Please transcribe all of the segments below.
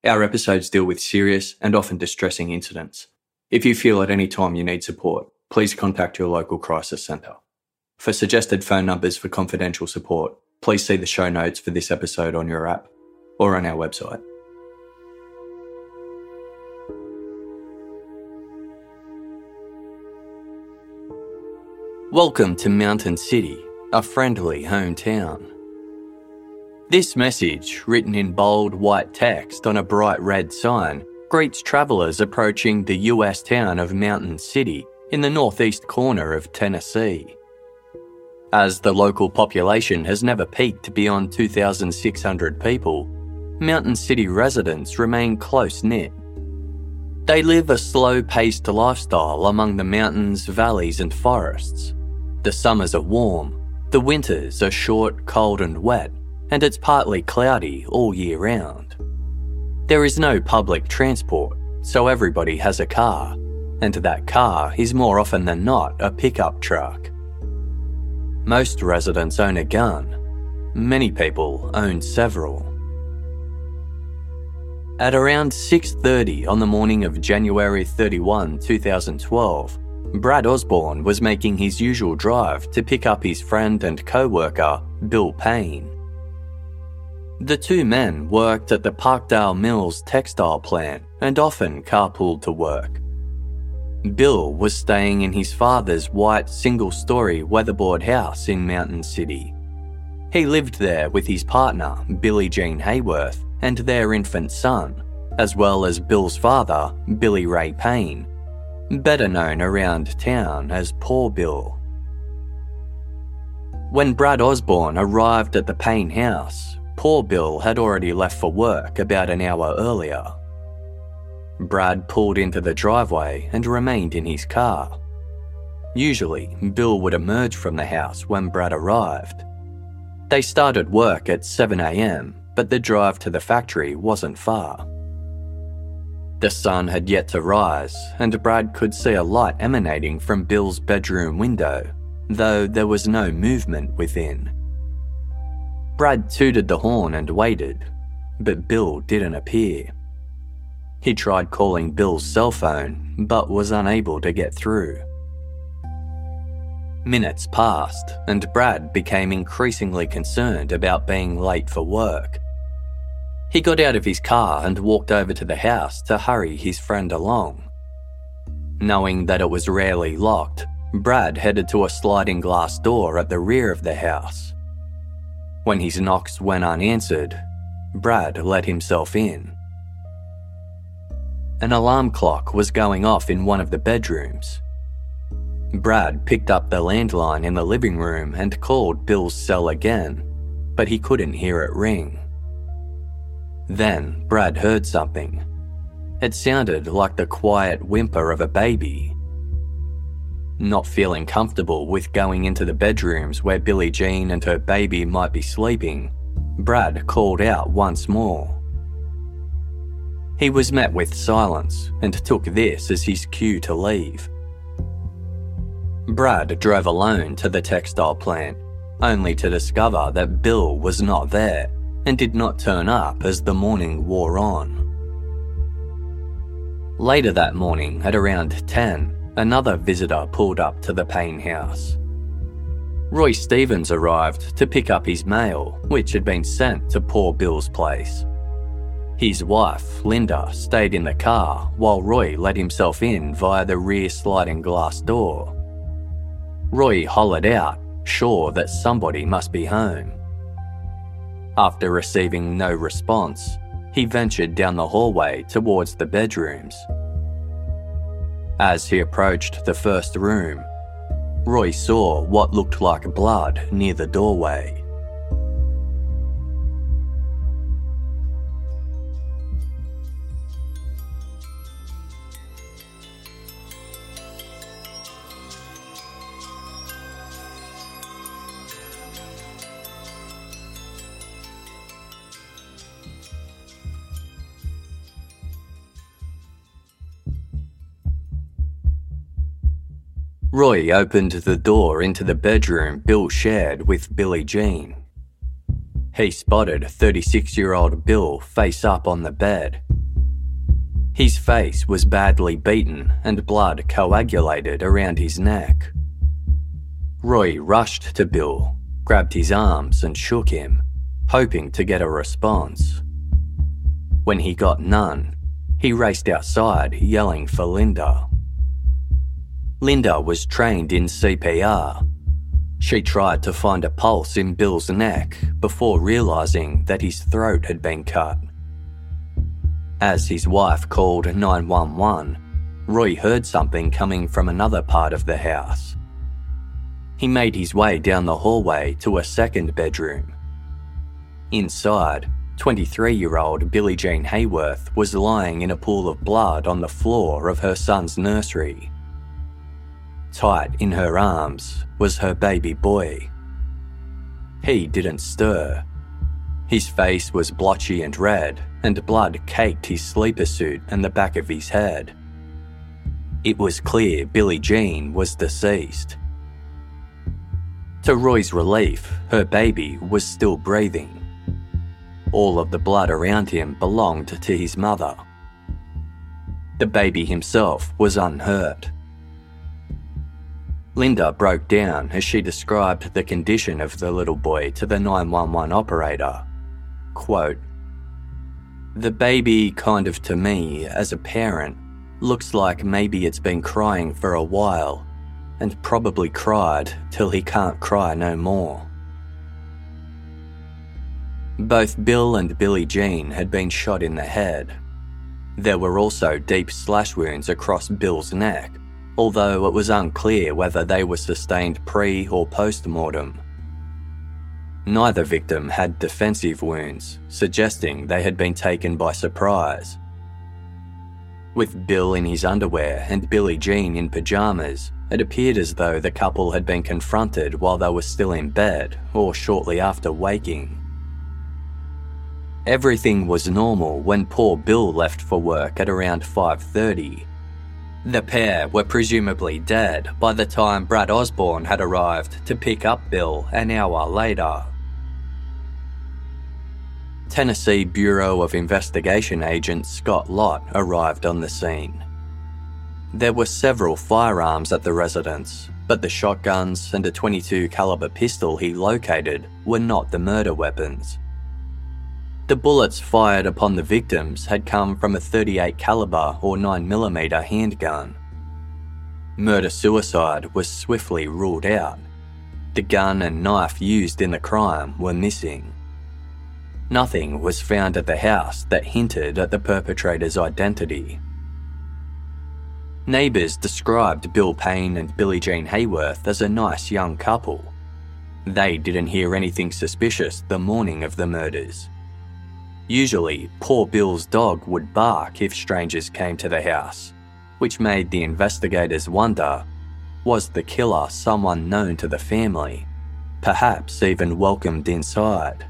Our episodes deal with serious and often distressing incidents. If you feel at any time you need support, please contact your local crisis centre. For suggested phone numbers for confidential support, please see the show notes for this episode on your app or on our website. Welcome to Mountain City, a friendly hometown. This message, written in bold white text on a bright red sign, greets travellers approaching the US town of Mountain City in the northeast corner of Tennessee. As the local population has never peaked beyond 2,600 people, Mountain City residents remain close-knit. They live a slow-paced lifestyle among the mountains, valleys and forests. The summers are warm, the winters are short, cold and wet, and it's partly cloudy all year round. There is no public transport, so everybody has a car, and that car is more often than not a pickup truck. Most residents own a gun. Many people own several. At around 6:30 on the morning of January 31, 2012, Brad Osborne was making his usual drive to pick up his friend and co-worker, Bill Payne. The two men worked at the Parkdale Mills textile plant and often carpooled to work. Bill was staying in his father's white single-storey weatherboard house in Mountain City. He lived there with his partner, Billie Jean Hayworth, and their infant son, as well as Bill's father, Billy Ray Payne, better known around town as Poor Bill. When Brad Osborne arrived at the Payne house, Poor Bill had already left for work about an hour earlier. Brad pulled into the driveway and remained in his car. Usually, Bill would emerge from the house when Brad arrived. They started work at 7 a.m, but the drive to the factory wasn't far. The sun had yet to rise, and Brad could see a light emanating from Bill's bedroom window, though there was no movement within. Brad tooted the horn and waited, but Bill didn't appear. He tried calling Bill's cell phone, but was unable to get through. Minutes passed, and Brad became increasingly concerned about being late for work. He got out of his car and walked over to the house to hurry his friend along. Knowing that it was rarely locked, Brad headed to a sliding glass door at the rear of the house. When his knocks went unanswered, Brad let himself in. An alarm clock was going off in one of the bedrooms. Brad picked up the landline in the living room and called Bill's cell again, but he couldn't hear it ring. Then Brad heard something. It sounded like the quiet whimper of a baby. Not feeling comfortable with going into the bedrooms where Billie Jean and her baby might be sleeping, Brad called out once more. He was met with silence and took this as his cue to leave. Brad drove alone to the textile plant, only to discover that Bill was not there and did not turn up as the morning wore on. Later that morning, at around 10, another visitor pulled up to the Payne house. Roy Stevens arrived to pick up his mail, which had been sent to Poor Bill's place. His wife, Linda, stayed in the car while Roy let himself in via the rear sliding glass door. Roy hollered out, sure that somebody must be home. After receiving no response, he ventured down the hallway towards the bedrooms. As he approached the first room, Roy saw what looked like blood near the doorway. Roy opened the door into the bedroom Bill shared with Billie Jean. He spotted 36-year-old Bill face up on the bed, His face was badly beaten and blood coagulated around his neck. Roy rushed to Bill, grabbed his arms and shook him, hoping to get a response. When he got none, he raced outside yelling for Linda. Linda was trained in CPR. She tried to find a pulse in Bill's neck before realising that his throat had been cut. As his wife called 911, Roy heard something coming from another part of the house. He made his way down the hallway to a second bedroom. Inside, 23-year-old Billie Jean Hayworth was lying in a pool of blood on the floor of her son's nursery. Tight in her arms was her baby boy. He didn't stir. His face was blotchy and red, and blood caked his sleeper suit and the back of his head. It was clear Billie Jean was deceased. To Roy's relief, her baby was still breathing. All of the blood around him belonged to his mother. The baby himself was unhurt. Linda broke down as she described the condition of the little boy to the 911 operator. Quote, "The baby kind of to me, as a parent, looks like maybe it's been crying for a while and probably cried till he can't cry no more." Both Bill and Billie Jean had been shot in the head. There were also deep slash wounds across Bill's neck, although it was unclear whether they were sustained pre- or post-mortem. Neither victim had defensive wounds, suggesting they had been taken by surprise. With Bill in his underwear and Billie Jean in pyjamas, it appeared as though the couple had been confronted while they were still in bed or shortly after waking. Everything was normal when poor Bill left for work at around 5:30. The pair were presumably dead by the time Brad Osborne had arrived to pick up Bill an hour later. Tennessee Bureau of Investigation agent Scott Lott arrived on the scene. There were several firearms at the residence, but the shotguns and a .22 caliber pistol he located were not the murder weapons. The bullets fired upon the victims had come from a .38 caliber or 9mm handgun. Murder-suicide was swiftly ruled out. The gun and knife used in the crime were missing. Nothing was found at the house that hinted at the perpetrator's identity. Neighbours described Bill Payne and Billie Jean Hayworth as a nice young couple. They didn't hear anything suspicious the morning of the murders. Usually, poor Bill's dog would bark if strangers came to the house, which made the investigators wonder, was the killer someone known to the family, perhaps even welcomed inside?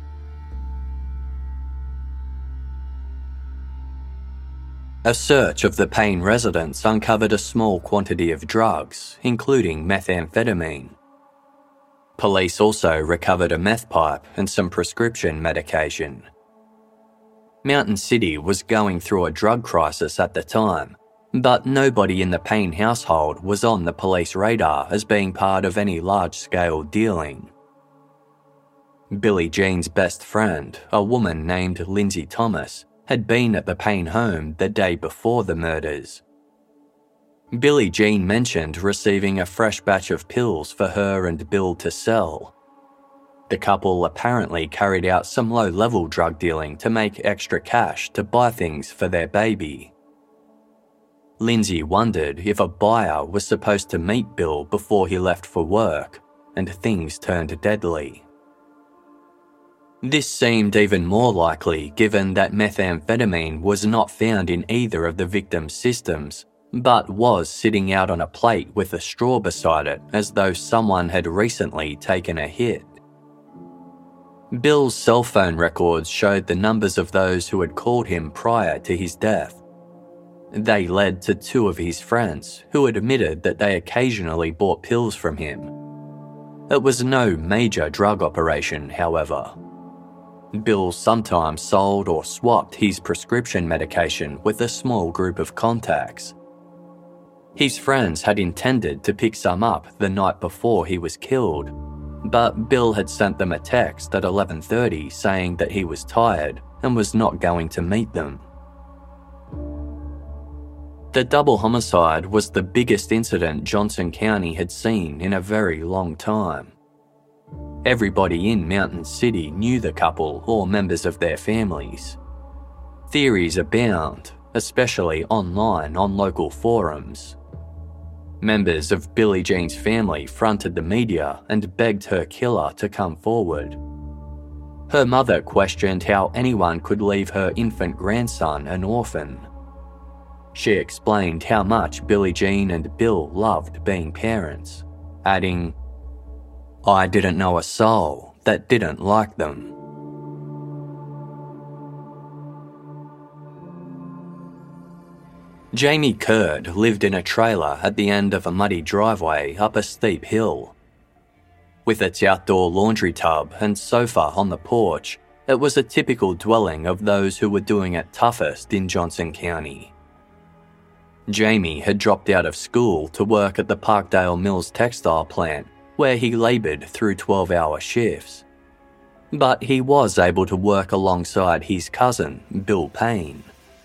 A search of the Payne residence uncovered a small quantity of drugs, including methamphetamine. Police also recovered a meth pipe and some prescription medication. Mountain City was going through a drug crisis at the time, but nobody in the Payne household was on the police radar as being part of any large-scale dealing. Billie Jean's best friend, a woman named Lindsay Thomas, had been at the Payne home the day before the murders. Billie Jean mentioned receiving a fresh batch of pills for her and Bill to sell. The couple apparently carried out some low-level drug dealing to make extra cash to buy things for their baby. Lindsay wondered if a buyer was supposed to meet Bill before he left for work, and things turned deadly. This seemed even more likely given that methamphetamine was not found in either of the victims' systems, but was sitting out on a plate with a straw beside it as though someone had recently taken a hit. Bill's cell phone records showed the numbers of those who had called him prior to his death. They led to two of his friends who admitted that they occasionally bought pills from him. It was no major drug operation, however. Bill sometimes sold or swapped his prescription medication with a small group of contacts. His friends had intended to pick some up the night before he was killed, but Bill had sent them a text at 11:30 saying that he was tired and was not going to meet them. The double homicide was the biggest incident Johnson County had seen in a very long time. Everybody in Mountain City knew the couple or members of their families. Theories abound, especially online on local forums. Members of Billie Jean's family fronted the media and begged her killer to come forward. Her mother questioned how anyone could leave her infant grandson an orphan. She explained how much Billie Jean and Bill loved being parents, adding, "I didn't know a soul that didn't like them." Jamie Curd lived in a trailer at the end of a muddy driveway up a steep hill. With its outdoor laundry tub and sofa on the porch, it was a typical dwelling of those who were doing it toughest in Johnson County. Jamie had dropped out of school to work at the Parkdale Mills textile plant, where he laboured through 12-hour shifts. But he was able to work alongside his cousin, Bill Payne.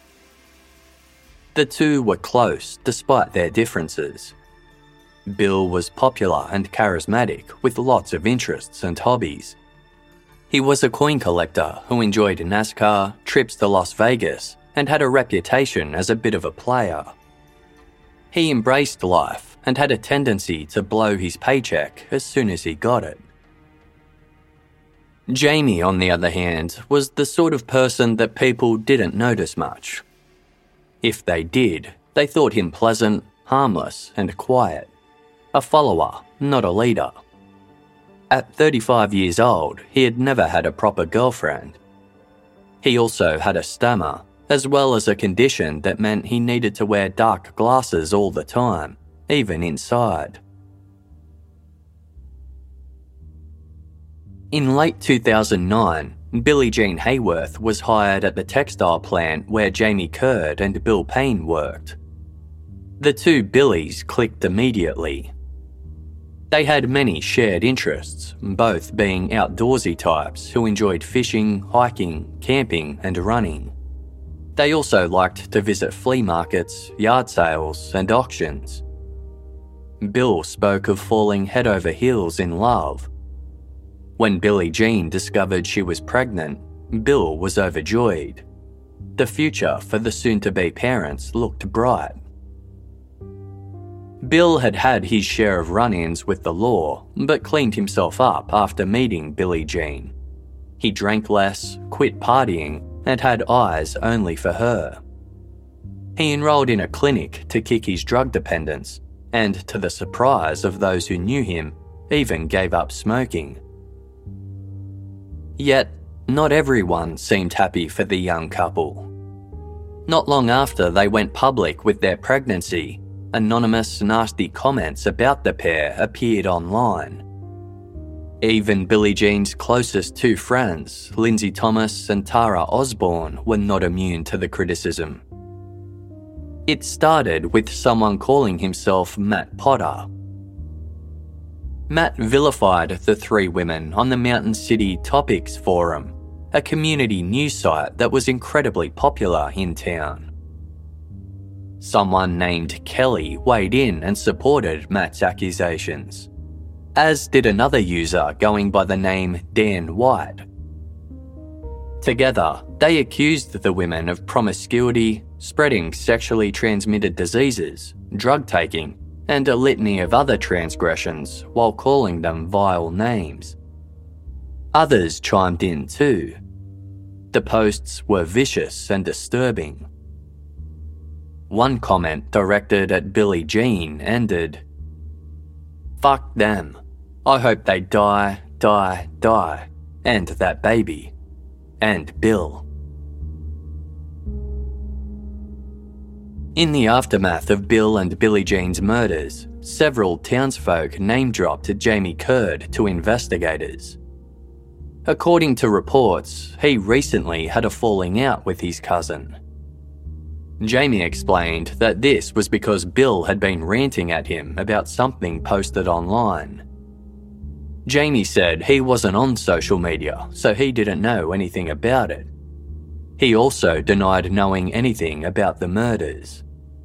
The two were close despite their differences. Bill was popular and charismatic with lots of interests and hobbies. He was a coin collector who enjoyed NASCAR, trips to Las Vegas, and had a reputation as a bit of a player. He embraced life and had a tendency to blow his paycheck as soon as he got it. Jamie, on the other hand, was the sort of person that people didn't notice much. If they did, they thought him pleasant, harmless, and quiet. A follower, not a leader. At 35 years old, he had never had a proper girlfriend. He also had a stammer, as well as a condition that meant he needed to wear dark glasses all the time, even inside. In late 2009, Billie Jean Hayworth was hired at the textile plant where Jamie Curd and Bill Payne worked. The two Billies clicked immediately. They had many shared interests, both being outdoorsy types who enjoyed fishing, hiking, camping, and running. They also liked to visit flea markets, yard sales, and auctions. Bill spoke of falling head over heels in love. When Billie Jean discovered she was pregnant, Bill was overjoyed. The future for the soon-to-be parents looked bright. Bill had had his share of run-ins with the law, but cleaned himself up after meeting Billie Jean. He drank less, quit partying, and had eyes only for her. He enrolled in a clinic to kick his drug dependence, and to the surprise of those who knew him, even gave up smoking. Yet, not everyone seemed happy for the young couple. Not long after they went public with their pregnancy, anonymous, nasty comments about the pair appeared online. Even Billie Jean's closest two friends, Lindsay Thomas and Tara Osborne, were not immune to the criticism. It started with someone calling himself Matt Potter. Matt vilified the three women on the Mountain City Topics Forum, a community news site that was incredibly popular in town. Someone named Kelly weighed in and supported Matt's accusations, as did another user going by the name Dan White. Together, they accused the women of promiscuity, spreading sexually transmitted diseases, drug taking, and a litany of other transgressions while calling them vile names. Others chimed in too. The posts were vicious and disturbing. One comment directed at Billie Jean ended, "Fuck them. I hope they die, and that baby, and Bill." In the aftermath of Bill and Billie Jean's murders, several townsfolk name-dropped Jamie Curd to investigators. According to reports, he recently had a falling out with his cousin. Jamie explained that this was because Bill had been ranting at him about something posted online. Jamie said he wasn't on social media, so he didn't know anything about it. He also denied knowing anything about the murders.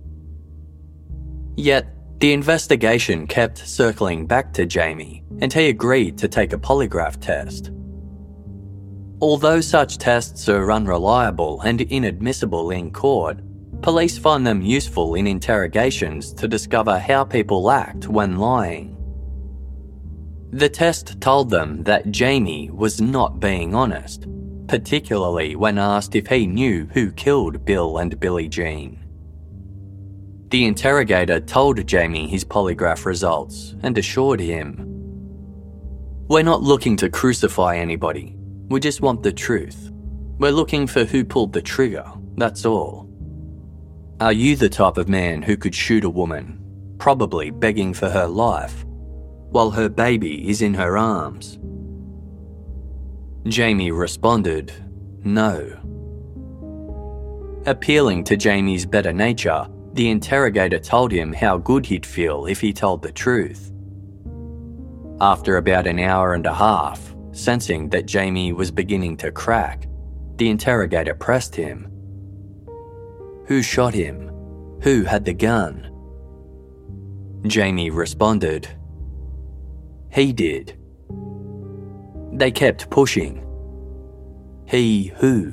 Yet, the investigation kept circling back to Jamie, and he agreed to take a polygraph test. Although such tests are unreliable and inadmissible in court, police find them useful in interrogations to discover how people act when lying. The test told them that Jamie was not being honest, particularly when asked if he knew who killed Bill and Billie Jean. The interrogator told Jamie his polygraph results and assured him, "We're not looking to crucify anybody. We just want the truth. We're looking for who pulled the trigger, that's all. Are you the type of man who could shoot a woman, probably begging for her life, while her baby is in her arms?" Jamie responded, "No." Appealing to Jamie's better nature, the interrogator told him how good he'd feel if he told the truth. After about an hour and a half, sensing that Jamie was beginning to crack, the interrogator pressed him. "Who shot him? Who had the gun?" Jamie responded, "He did." They kept pushing. "He who?"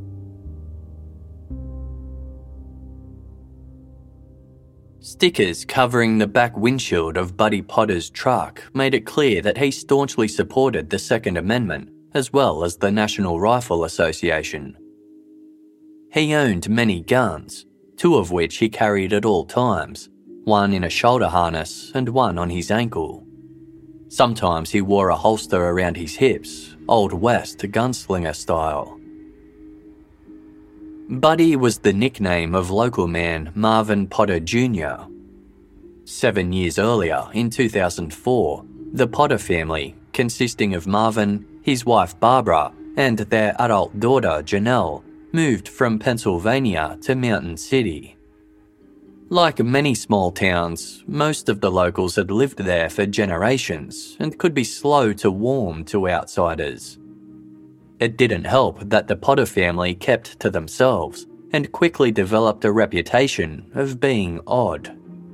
Stickers covering the back windshield of Buddy Potter's truck made it clear that he staunchly supported the Second Amendment as well as the National Rifle Association. He owned many guns, 2 of which he carried at all times, one in a shoulder harness and one on his ankle. Sometimes he wore a holster around his hips, Old West gunslinger style. Buddy was the nickname of local man Marvin Potter Jr. 7 years earlier, in 2004, the Potter family, consisting of Marvin, his wife Barbara, and their adult daughter Janelle, moved from Pennsylvania to Mountain City. Like many small towns, most of the locals had lived there for generations and could be slow to warm to outsiders. It didn't help that the Potter family kept to themselves and quickly developed a reputation of being odd.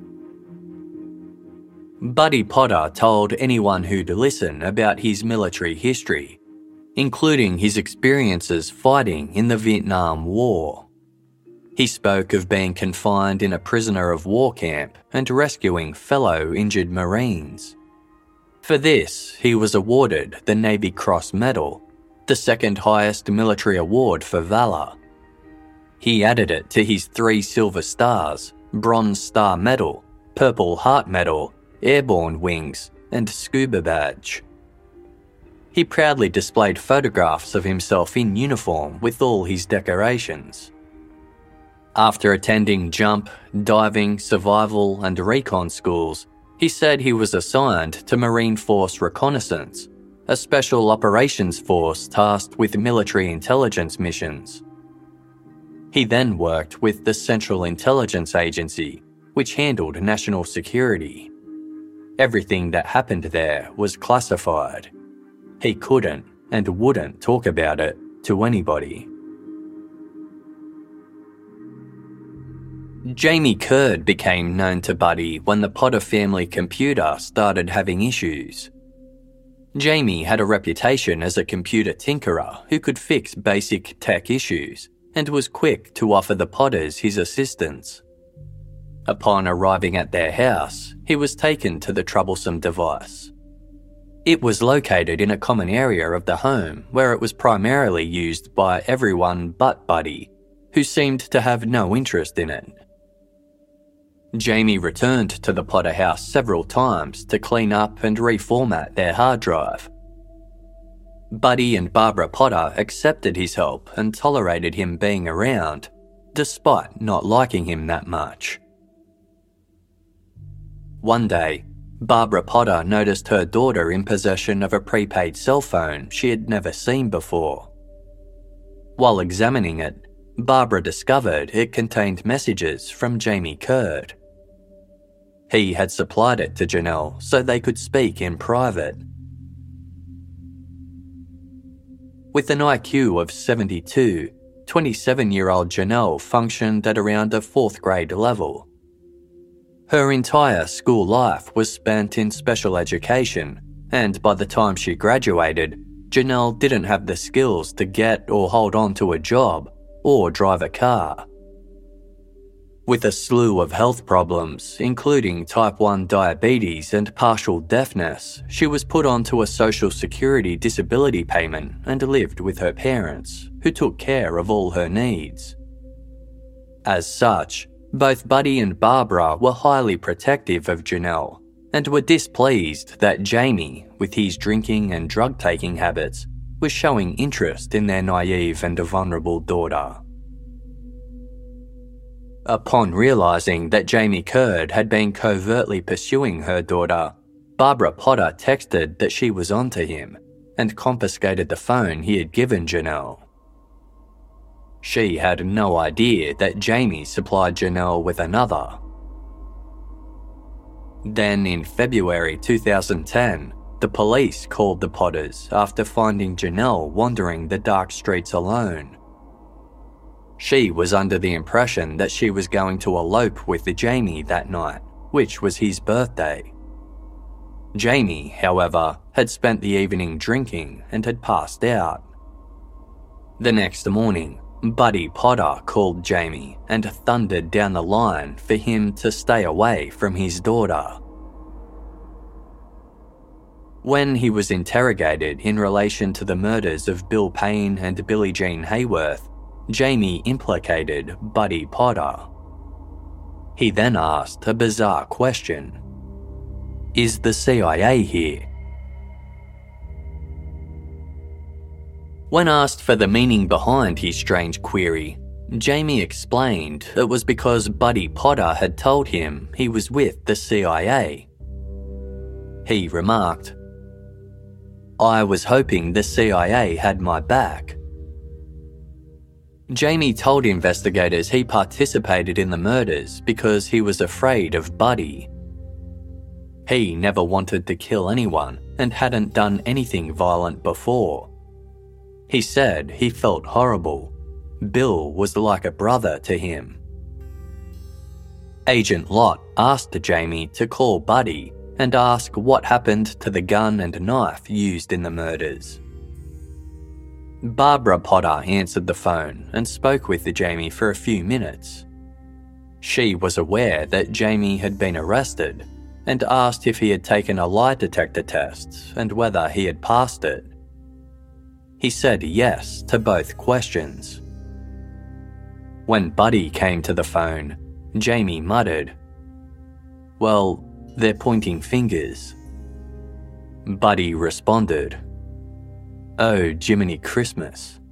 Buddy Potter told anyone who'd listen about his military history, including his experiences fighting in the Vietnam War. He spoke of being confined in a prisoner of war camp and rescuing fellow injured Marines. For this, he was awarded the Navy Cross Medal, the second highest military award for valor. He added it to his 3 Silver Stars, Bronze Star Medal, Purple Heart Medal, Airborne Wings, and Scuba Badge. He proudly displayed photographs of himself in uniform with all his decorations. After attending jump, diving, survival, and recon schools, he said he was assigned to Marine Force Reconnaissance, a special operations force tasked with military intelligence missions. He then worked with the Central Intelligence Agency, which handled national security. Everything that happened there was classified. He couldn't and wouldn't talk about it to anybody. Jamie Curd became known to Buddy when the Potter family computer started having issues. Jamie had a reputation as a computer tinkerer who could fix basic tech issues and was quick to offer the Potters his assistance. Upon arriving at their house, he was taken to the troublesome device. It was located in a common area of the home where it was primarily used by everyone but Buddy, who seemed to have no interest in it. Jamie returned to the Potter house several times to clean up and reformat their hard drive. Buddy and Barbara Potter accepted his help and tolerated him being around, despite not liking him that much. One day, Barbara Potter noticed her daughter in possession of a prepaid cell phone she had never seen before. While examining it, Barbara discovered it contained messages from Jamie Curd. He had supplied it to Janelle so they could speak in private. With an IQ of 72, 27-year-old Janelle functioned at around a 4th grade level. Her entire school life was spent in special education, and by the time she graduated, Janelle didn't have the skills to get or hold on to a job or drive a car. With a slew of health problems, including type 1 diabetes and partial deafness, she was put onto a Social Security disability payment and lived with her parents, who took care of all her needs. As such, both Buddy and Barbara were highly protective of Janelle and were displeased that Jamie, with his drinking and drug-taking habits, was showing interest in their naive and vulnerable daughter. Upon realising that Jamie Curd had been covertly pursuing her daughter, Barbara Potter texted that she was onto him and confiscated the phone he had given Janelle. She had no idea that Jamie supplied Janelle with another. Then in February 2010, the police called the Potters after finding Janelle wandering the dark streets alone. She was under the impression that she was going to elope with Jamie that night, which was his birthday. Jamie, however, had spent the evening drinking and had passed out. The next morning, Buddy Potter called Jamie and thundered down the line for him to stay away from his daughter. When he was interrogated in relation to the murders of Bill Payne and Billie Jean Hayworth, Jamie implicated Buddy Potter. He then asked a bizarre question. Is the CIA here? When asked for the meaning behind his strange query, Jamie explained it was because Buddy Potter had told him he was with the CIA. He remarked, "I was hoping the CIA had my back." Jamie told investigators he participated in the murders because he was afraid of Buddy. He never wanted to kill anyone and hadn't done anything violent before. He said he felt horrible. Bill was like a brother to him. Agent Lott asked Jamie to call Buddy and ask what happened to the gun and knife used in the murders. Barbara Potter answered the phone and spoke with Jamie for a few minutes. She was aware that Jamie had been arrested and asked if he had taken a lie detector test and whether he had passed it. He said yes to both questions. When Buddy came to the phone, Jamie muttered, "Well, they're pointing fingers." Buddy responded, "Oh, Jiminy Christmas."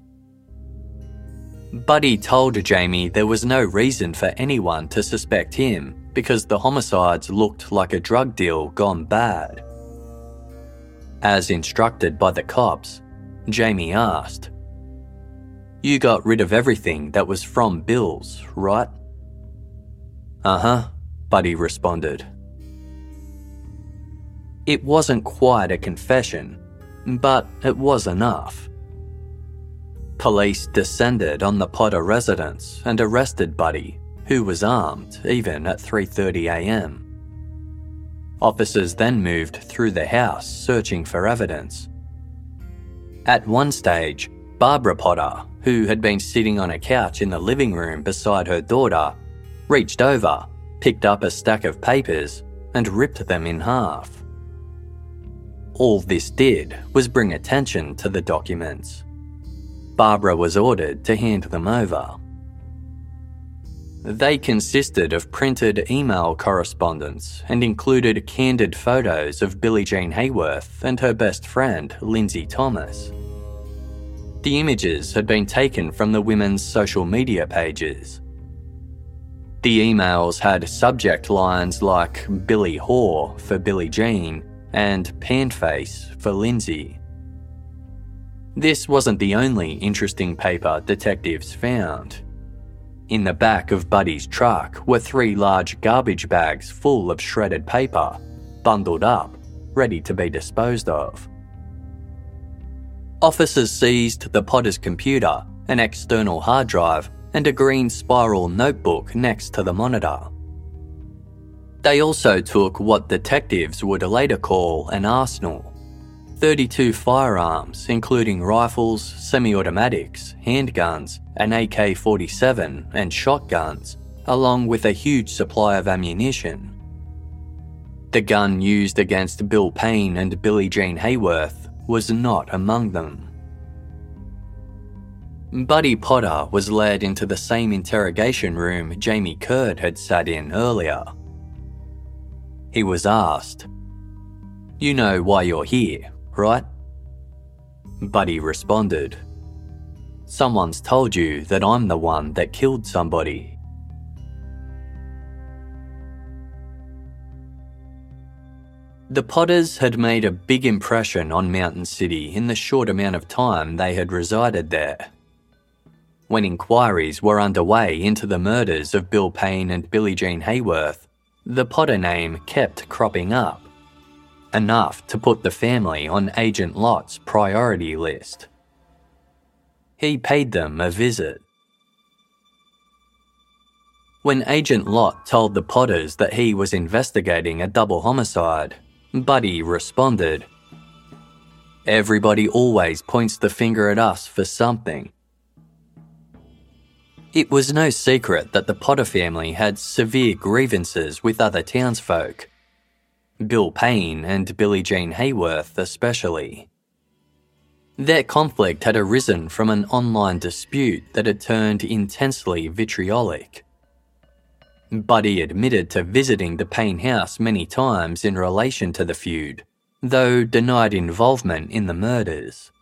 Buddy told Jamie there was no reason for anyone to suspect him because the homicides looked like a drug deal gone bad. As instructed by the cops, Jamie asked, "You got rid of everything that was from Bill's, right?" "Uh-huh," Buddy responded. It wasn't quite a confession, but it was enough. Police descended on the Potter residence and arrested Buddy, who was armed even at 3:30 a.m. Officers then moved through the house searching for evidence. At one stage, Barbara Potter, who had been sitting on a couch in the living room beside her daughter, reached over, picked up a stack of papers, and ripped them in half. All this did was bring attention to the documents. Barbara was ordered to hand them over. They consisted of printed email correspondence and included candid photos of Billie Jean Hayworth and her best friend, Lindsay Thomas. The images had been taken from the women's social media pages. The emails had subject lines like Billy Whore for Billie Jean and Panface for Lindsay. This wasn't the only interesting paper detectives found. In the back of Buddy's truck were 3 large garbage bags full of shredded paper, bundled up, ready to be disposed of. Officers seized the Potter's computer, an external hard drive, and a green spiral notebook next to the monitor. They also took what detectives would later call an arsenal: 32 firearms, including rifles, semi-automatics, handguns, an AK-47 and shotguns, along with a huge supply of ammunition. The gun used against Bill Payne and Billie Jean Hayworth was not among them. Buddy Potter was led into the same interrogation room Jamie Curd had sat in earlier. He was asked, "You know why you're here, right?" Buddy responded, "Someone's told you that I'm the one that killed somebody." The Potters had made a big impression on Mountain City in the short amount of time they had resided there. When inquiries were underway into the murders of Bill Payne and Billie Jean Hayworth, the Potter name kept cropping up, enough to put the family on Agent Lott's priority list. He paid them a visit. When Agent Lott told the Potters that he was investigating a double homicide, Buddy responded, "Everybody always points the finger at us for something." It was no secret that the Potter family had severe grievances with other townsfolk, Bill Payne and Billie Jean Hayworth especially. Their conflict had arisen from an online dispute that had turned intensely vitriolic. Buddy admitted to visiting the Payne house many times in relation to the feud, though denied involvement in the murders.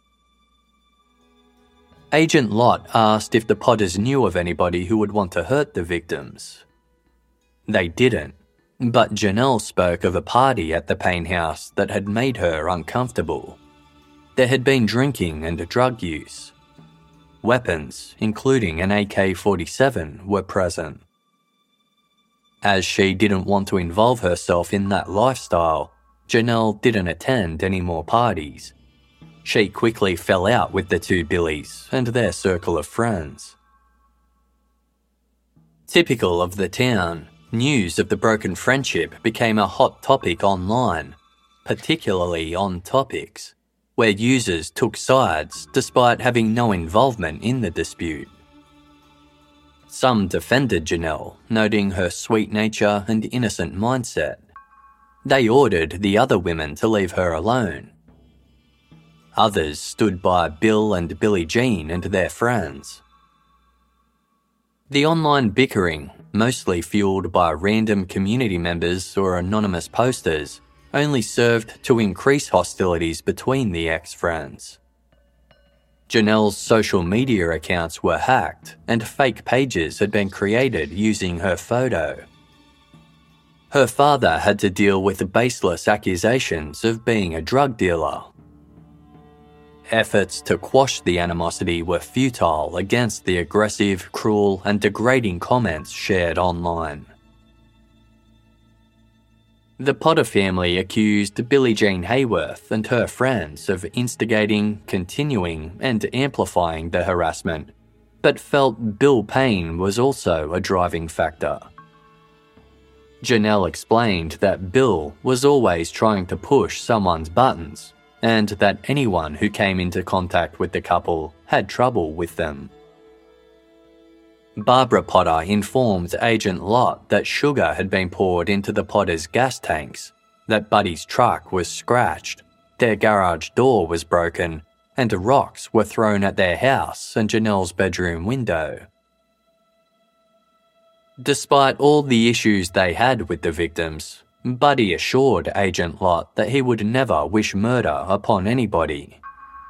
Agent Lott asked if the Potters knew of anybody who would want to hurt the victims. They didn't, but Janelle spoke of a party at the Payne house that had made her uncomfortable. There had been drinking and drug use. Weapons, including an AK-47, were present. As she didn't want to involve herself in that lifestyle, Janelle didn't attend any more parties. She quickly fell out with the 2 Billies and their circle of friends. Typical of the town, news of the broken friendship became a hot topic online, particularly on Topics, where users took sides despite having no involvement in the dispute. Some defended Janelle, noting her sweet nature and innocent mindset. They ordered the other women to leave her alone. Others stood by Bill and Billie Jean and their friends. The online bickering, mostly fueled by random community members or anonymous posters, only served to increase hostilities between the ex-friends. Janelle's social media accounts were hacked and fake pages had been created using her photo. Her father had to deal with baseless accusations of being a drug dealer. Efforts to quash the animosity were futile against the aggressive, cruel, and degrading comments shared online. The Potter family accused Billie Jean Hayworth and her friends of instigating, continuing, and amplifying the harassment, but felt Bill Payne was also a driving factor. Janelle explained that Bill was always trying to push someone's buttons, and that anyone who came into contact with the couple had trouble with them. Barbara Potter informed Agent Lott that sugar had been poured into the Potters' gas tanks, that Buddy's truck was scratched, their garage door was broken, and rocks were thrown at their house and Janelle's bedroom window. Despite all the issues they had with the victims, Buddy assured Agent Lott that he would never wish murder upon anybody.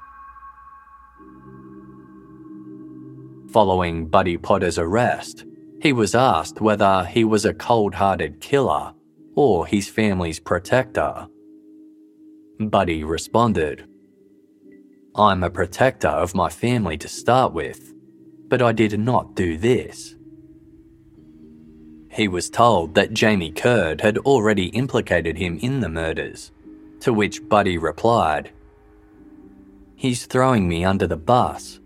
Following Buddy Potter's arrest, He was asked whether he was a cold-hearted killer or his family's protector. Buddy responded, "I'm a protector of my family to start with, but I did not do this." He was told that Jamie Curd had already implicated him in the murders, to which Buddy replied, "He's throwing me under the bus."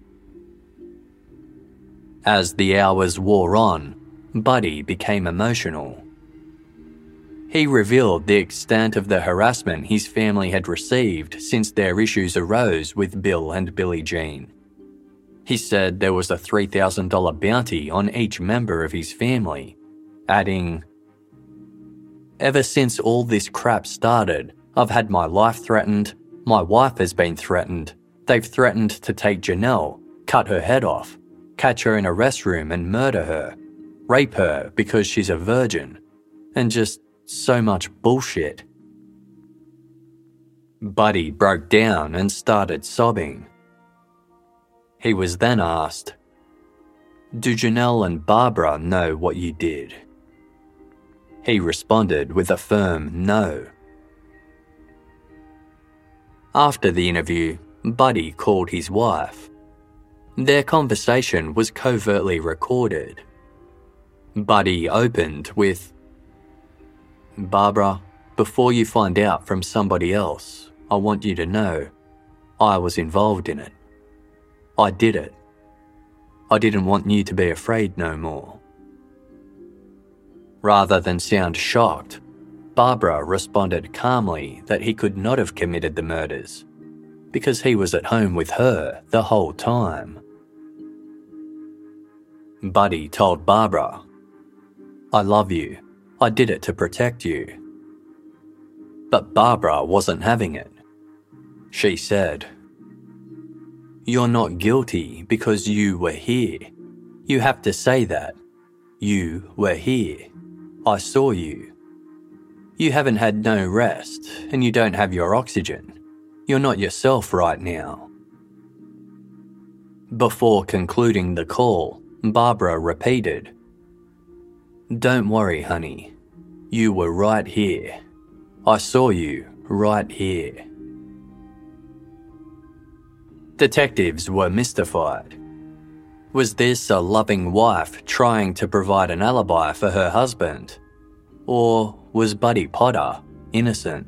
As the hours wore on, Buddy became emotional. He revealed the extent of the harassment his family had received since their issues arose with Bill and Billie Jean. He said there was a $3,000 bounty on each member of his family, adding, "Ever since all this crap started, I've had my life threatened, my wife has been threatened, they've threatened to take Janelle, cut her head off, catch her in a restroom and murder her, rape her because she's a virgin, and just so much bullshit." Buddy broke down and started sobbing. He was then asked, "Do Janelle and Barbara know what you did?" He responded with a firm no. After the interview, Buddy called his wife. Their conversation was covertly recorded. Buddy opened with, "Barbara, before you find out from somebody else, I want you to know I was involved in it. I did it. I didn't want you to be afraid no more." Rather than sound shocked, Barbara responded calmly that he could not have committed the murders because he was at home with her the whole time. Buddy told Barbara, "I love you. I did it to protect you." But Barbara wasn't having it. She said, "You're not guilty because you were here. You have to say that. You were here. I saw you. You haven't had no rest and you don't have your oxygen. You're not yourself right now." Before concluding the call, Barbara repeated, "Don't worry, honey. You were right here. I saw you right here." Detectives were mystified. Was this a loving wife trying to provide an alibi for her husband? Or was Buddy Potter innocent?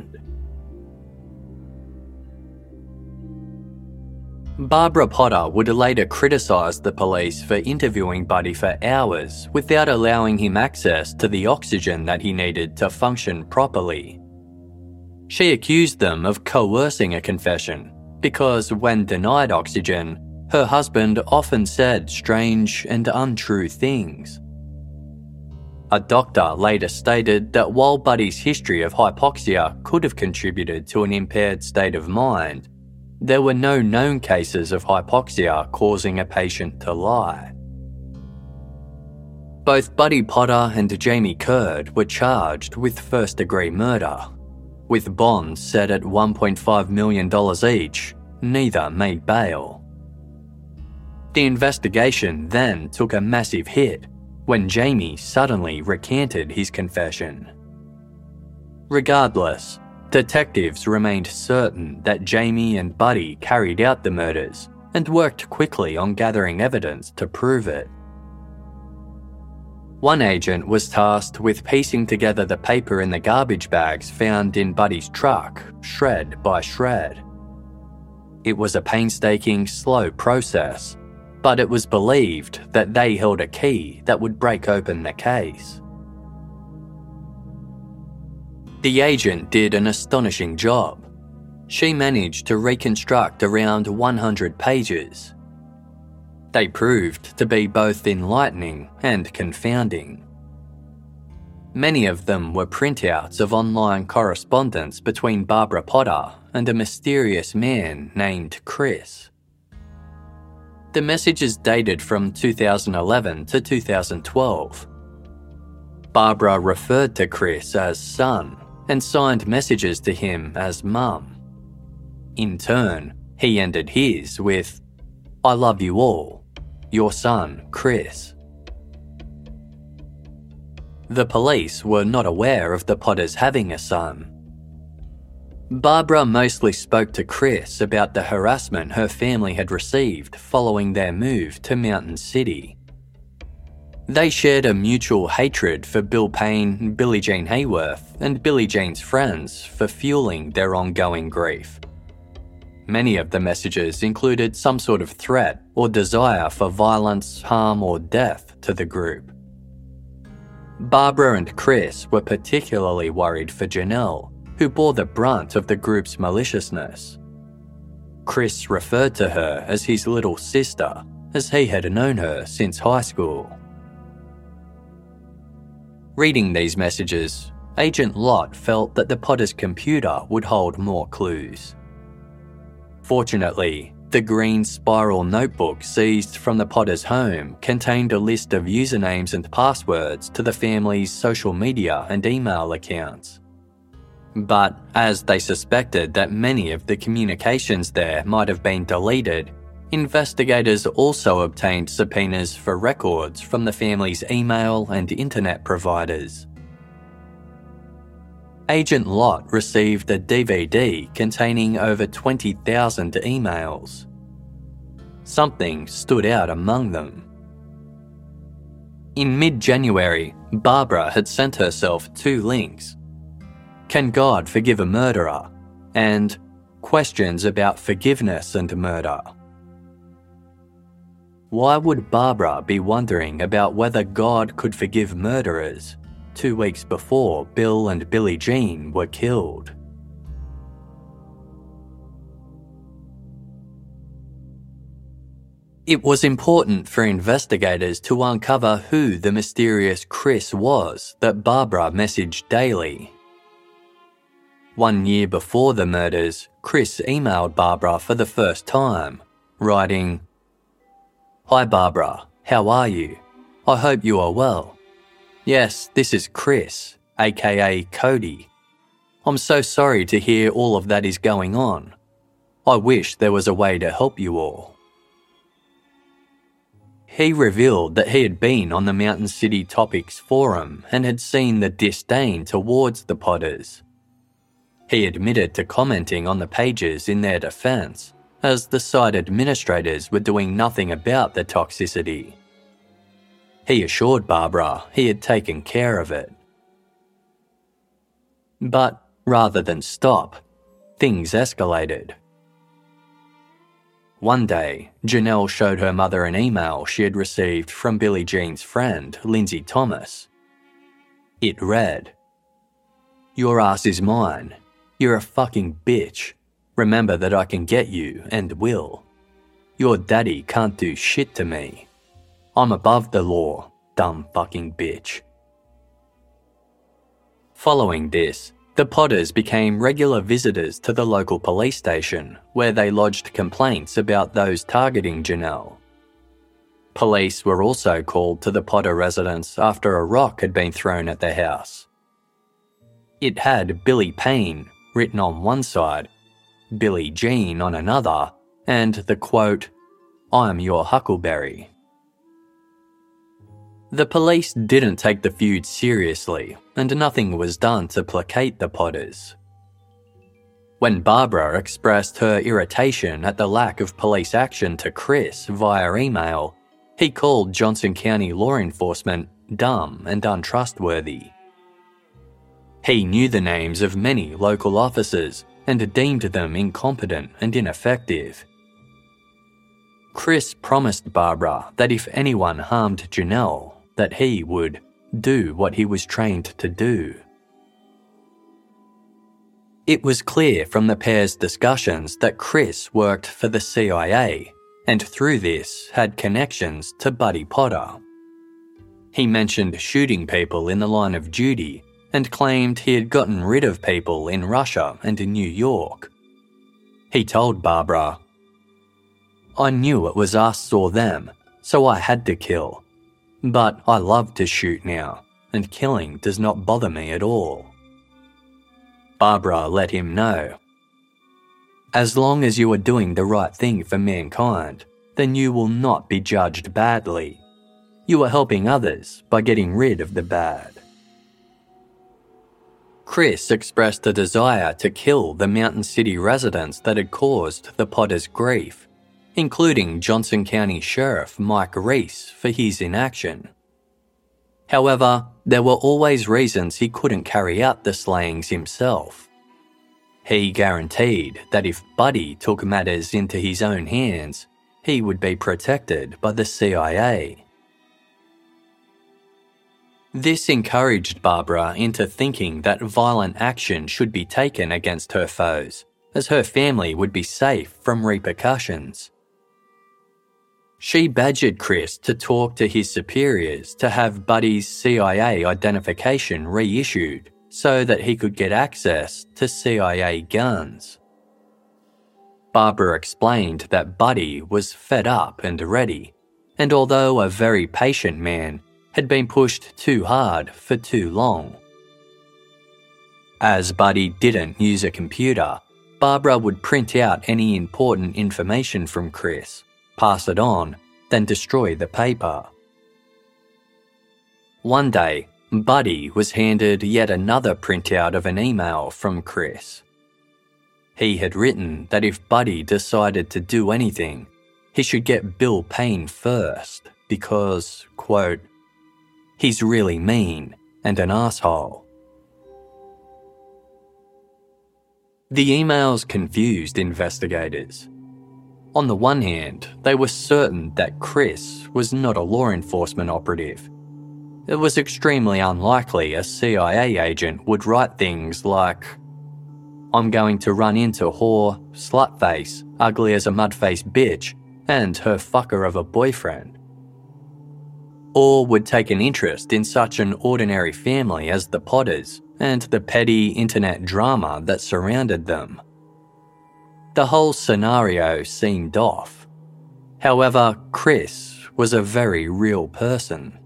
Barbara Potter would later criticise the police for interviewing Buddy for hours without allowing him access to the oxygen that he needed to function properly. She accused them of coercing a confession because when denied oxygen, her husband often said strange and untrue things. A doctor later stated that while Buddy's history of hypoxia could have contributed to an impaired state of mind, there were no known cases of hypoxia causing a patient to lie. Both Buddy Potter and Jamie Curd were charged with first-degree murder. With bonds set at $1.5 million each, neither made bail. The investigation then took a massive hit when Jamie suddenly recanted his confession. Regardless, detectives remained certain that Jamie and Buddy carried out the murders and worked quickly on gathering evidence to prove it. One agent was tasked with piecing together the paper in the garbage bags found in Buddy's truck, shred by shred. It was a painstaking, slow process, but it was believed that they held a key that would break open the case. The agent did an astonishing job. She managed to reconstruct around 100 pages. They proved to be both enlightening and confounding. Many of them were printouts of online correspondence between Barbara Potter and a mysterious man named Chris. The messages dated from 2011 to 2012. Barbara referred to Chris as son and signed messages to him as mum. In turn, he ended his with, "I love you all. Your son, Chris." The police were not aware of the Potters having a son. Barbara mostly spoke to Chris about the harassment her family had received following their move to Mountain City. They shared a mutual hatred for Bill Payne, Billie Jean Hayworth, and Billie Jean's friends for fueling their ongoing grief. Many of the messages included some sort of threat or desire for violence, harm, or death to the group. Barbara and Chris were particularly worried for Janelle, who bore the brunt of the group's maliciousness. Chris referred to her as his little sister, as he had known her since high school. Reading these messages, Agent Lott felt that the Potters' computer would hold more clues. Fortunately, the green spiral notebook seized from the Potters' home contained a list of usernames and passwords to the family's social media and email accounts. But as they suspected that many of the communications there might have been deleted, investigators also obtained subpoenas for records from the family's email and internet providers. Agent Lott received a DVD containing over 20,000 emails. Something stood out among them. In mid-January, Barbara had sent herself 2 links: "Can God forgive a murderer?" and "Questions about forgiveness and murder." Why would Barbara be wondering about whether God could forgive murderers 2 weeks before Bill and Billie Jean were killed? It was important for investigators to uncover who the mysterious Chris was that Barbara messaged daily. 1 year before the murders, Chris emailed Barbara for the first time, writing, "Hi Barbara, how are you? I hope you are well. Yes, this is Chris, aka Cody. I'm so sorry to hear all of that is going on. I wish there was a way to help you all." He revealed that he had been on the Mountain City Topics forum and had seen the disdain towards the Potters. He admitted to commenting on the pages in their defense, as the site administrators were doing nothing about the toxicity. He assured Barbara he had taken care of it. But rather than stop, things escalated. One day, Janelle showed her mother an email she had received from Billie Jean's friend, Lindsay Thomas. It read, "Your ass is mine. You're a fucking bitch. Remember that I can get you and will. Your daddy can't do shit to me. I'm above the law, dumb fucking bitch." Following this, the Potters became regular visitors to the local police station, where they lodged complaints about those targeting Janelle. Police were also called to the Potter residence after a rock had been thrown at the house. It had Billy Payne written on one side, Billie Jean on another, and the quote, "I'm your huckleberry." The police didn't take the feud seriously, and nothing was done to placate the Potters. When Barbara expressed her irritation at the lack of police action to Chris via email, he called Johnson County law enforcement dumb and untrustworthy. He knew the names of many local officers and deemed them incompetent and ineffective. Chris promised Barbara that if anyone harmed Janelle, that he would do what he was trained to do. It was clear from the pair's discussions that Chris worked for the CIA and through this had connections to Buddy Potter. He mentioned shooting people in the line of duty and claimed he had gotten rid of people in Russia and in New York. He told Barbara, "I knew it was us or them, so I had to kill. But I love to shoot now, and killing does not bother me at all." Barbara let him know, "As long as you are doing the right thing for mankind, then you will not be judged badly. You are helping others by getting rid of the bad." Chris expressed a desire to kill the Mountain City residents that had caused the Potters grief, including Johnson County Sheriff Mike Reese for his inaction. However, there were always reasons he couldn't carry out the slayings himself. He guaranteed that if Buddy took matters into his own hands, he would be protected by the CIA. This encouraged Barbara into thinking that violent action should be taken against her foes, as her family would be safe from repercussions. She badgered Chris to talk to his superiors to have Buddy's CIA identification reissued so that he could get access to CIA guns. Barbara explained that Buddy was fed up and ready, and although a very patient man, had been pushed too hard for too long. As Buddy didn't use a computer, Barbara would print out any important information from Chris, pass it on, then destroy the paper. One day, Buddy was handed yet another printout of an email from Chris. He had written that if Buddy decided to do anything, he should get Bill Payne first because, quote, he's really mean and an asshole. The emails confused investigators. On the one hand, they were certain that Chris was not a law enforcement operative. It was extremely unlikely a CIA agent would write things like, I'm going to run into whore, slutface, ugly as a mud-faced bitch, and her fucker of a boyfriend. Or would take an interest in such an ordinary family as the Potters and the petty internet drama that surrounded them. The whole scenario seemed off. However, Chris was a very real person.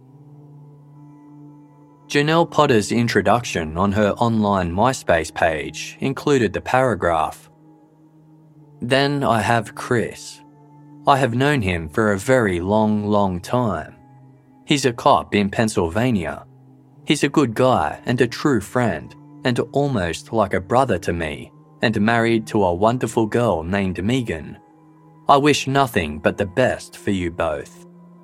Janelle Potter's introduction on her online MySpace page included the paragraph, "Then I have Chris. I have known him for a very long time. He's a cop in Pennsylvania. He's a good guy and a true friend and almost like a brother to me and married to a wonderful girl named Megan. I wish nothing but the best for you both."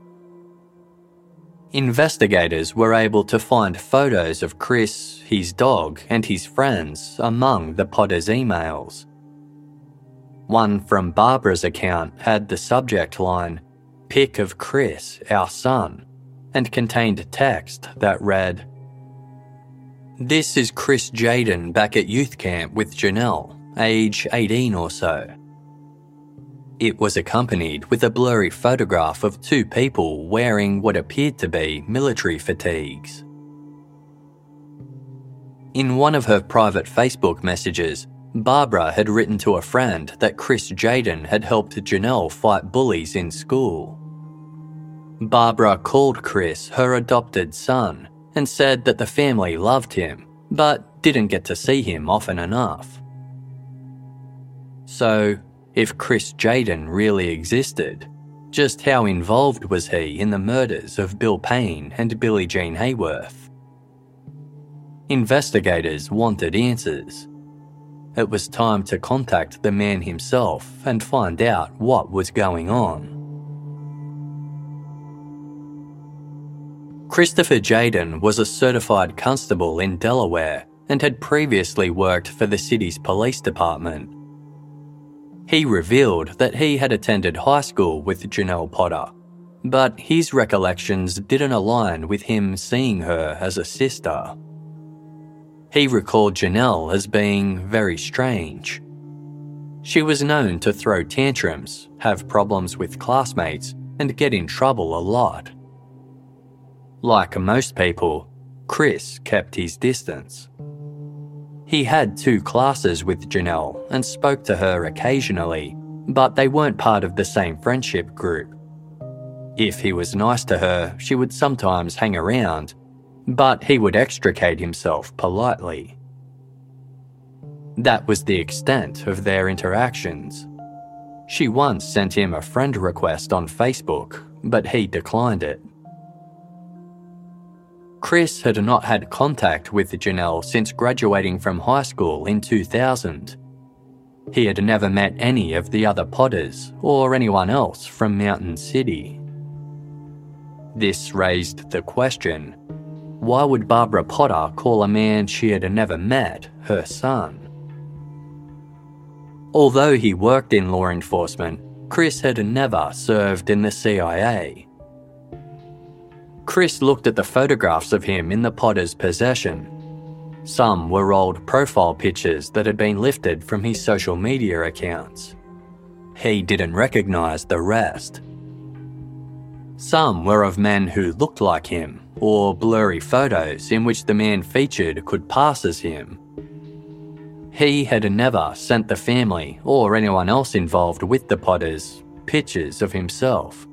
Investigators were able to find photos of Chris, his dog, and his friends among the Potters' emails. One from Barbara's account had the subject line, "Pic of Chris, our son," and contained text that read, "This is Chris Jaden back at youth camp with Janelle, age 18 or so." It was accompanied with a blurry photograph of two people wearing what appeared to be military fatigues. In one of her private Facebook messages, Barbara had written to a friend that Chris Jaden had helped Janelle fight bullies in school. Barbara called Chris her adopted son and said that the family loved him, but didn't get to see him often enough. So, if Chris Jaden really existed, just how involved was he in the murders of Bill Payne and Billie Jean Hayworth? Investigators wanted answers. It was time to contact the man himself and find out what was going on. Christopher Jaden was a certified constable in Delaware and had previously worked for the city's police department. He revealed that he had attended high school with Janelle Potter, but his recollections didn't align with him seeing her as a sister. He recalled Janelle as being very strange. She was known to throw tantrums, have problems with classmates, and get in trouble a lot. Like most people, Chris kept his distance. He had 2 classes with Janelle and spoke to her occasionally, but they weren't part of the same friendship group. If he was nice to her, she would sometimes hang around, but he would extricate himself politely. That was the extent of their interactions. She once sent him a friend request on Facebook, but he declined it. Chris had not had contact with Janelle since graduating from high school in 2000. He had never met any of the other Potters or anyone else from Mountain City. This raised the question, why would Barbara Potter call a man she had never met her son? Although he worked in law enforcement, Chris had never served in the CIA. Chris looked at the photographs of him in the Potter's possession. Some were old profile pictures that had been lifted from his social media accounts. He didn't recognise the rest. Some were of men who looked like him, or blurry photos in which the man featured could pass as him. He had never sent the family or anyone else involved with the Potters pictures of himself.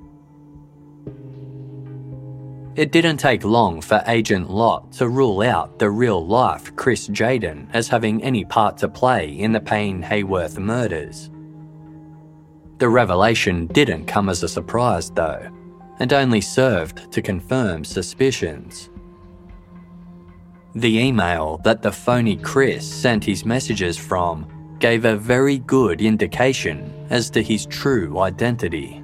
It didn't take long for Agent Lott to rule out the real-life Chris Jayden as having any part to play in the Payne Hayworth murders. The revelation didn't come as a surprise though, and only served to confirm suspicions. The email that the phony Chris sent his messages from gave a very good indication as to his true identity.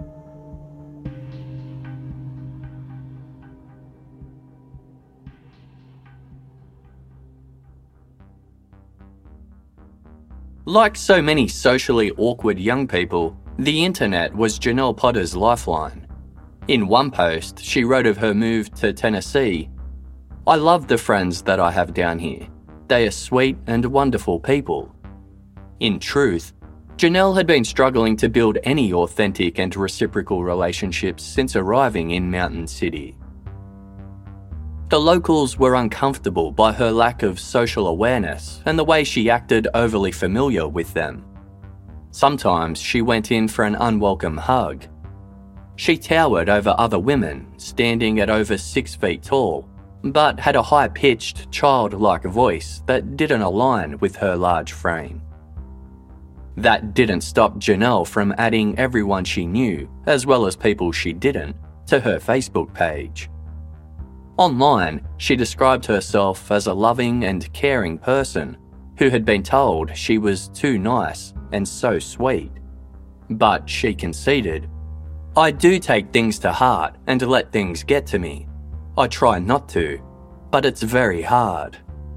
Like so many socially awkward young people, the internet was Janelle Potter's lifeline. In one post, she wrote of her move to Tennessee, "I love the friends that I have down here. They are sweet and wonderful people." In truth, Janelle had been struggling to build any authentic and reciprocal relationships since arriving in Mountain City. The locals were uncomfortable by her lack of social awareness and the way she acted overly familiar with them. Sometimes she went in for an unwelcome hug. She towered over other women, standing at over 6 feet tall, but had a high-pitched, childlike voice that didn't align with her large frame. That didn't stop Janelle from adding everyone she knew, as well as people she didn't, to her Facebook page. Online, she described herself as a loving and caring person who had been told she was too nice and so sweet. But she conceded, "I do take things to heart and let things get to me. I try not to, but it's very hard."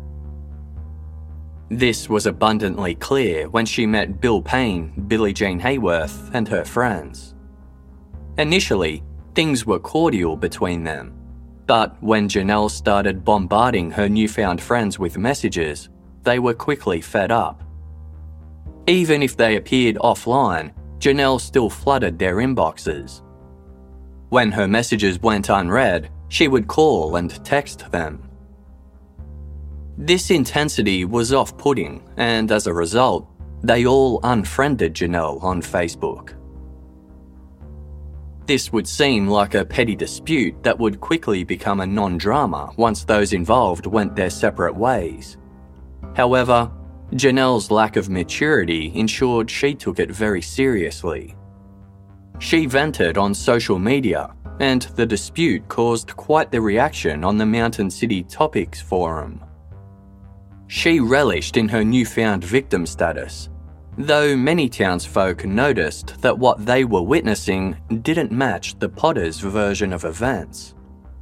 This was abundantly clear when she met Bill Payne, Billie Jean Hayworth, and her friends. Initially, things were cordial between them, but when Janelle started bombarding her newfound friends with messages, they were quickly fed up. Even if they appeared offline, Janelle still flooded their inboxes. When her messages went unread, she would call and text them. This intensity was off-putting, and as a result, they all unfriended Janelle on Facebook. This would seem like a petty dispute that would quickly become a non-drama once those involved went their separate ways. However, Janelle's lack of maturity ensured she took it very seriously. She vented on social media, and the dispute caused quite the reaction on the Mountain City Topics forum. She relished in her newfound victim status, though many townsfolk noticed that what they were witnessing didn't match the Potters' version of events.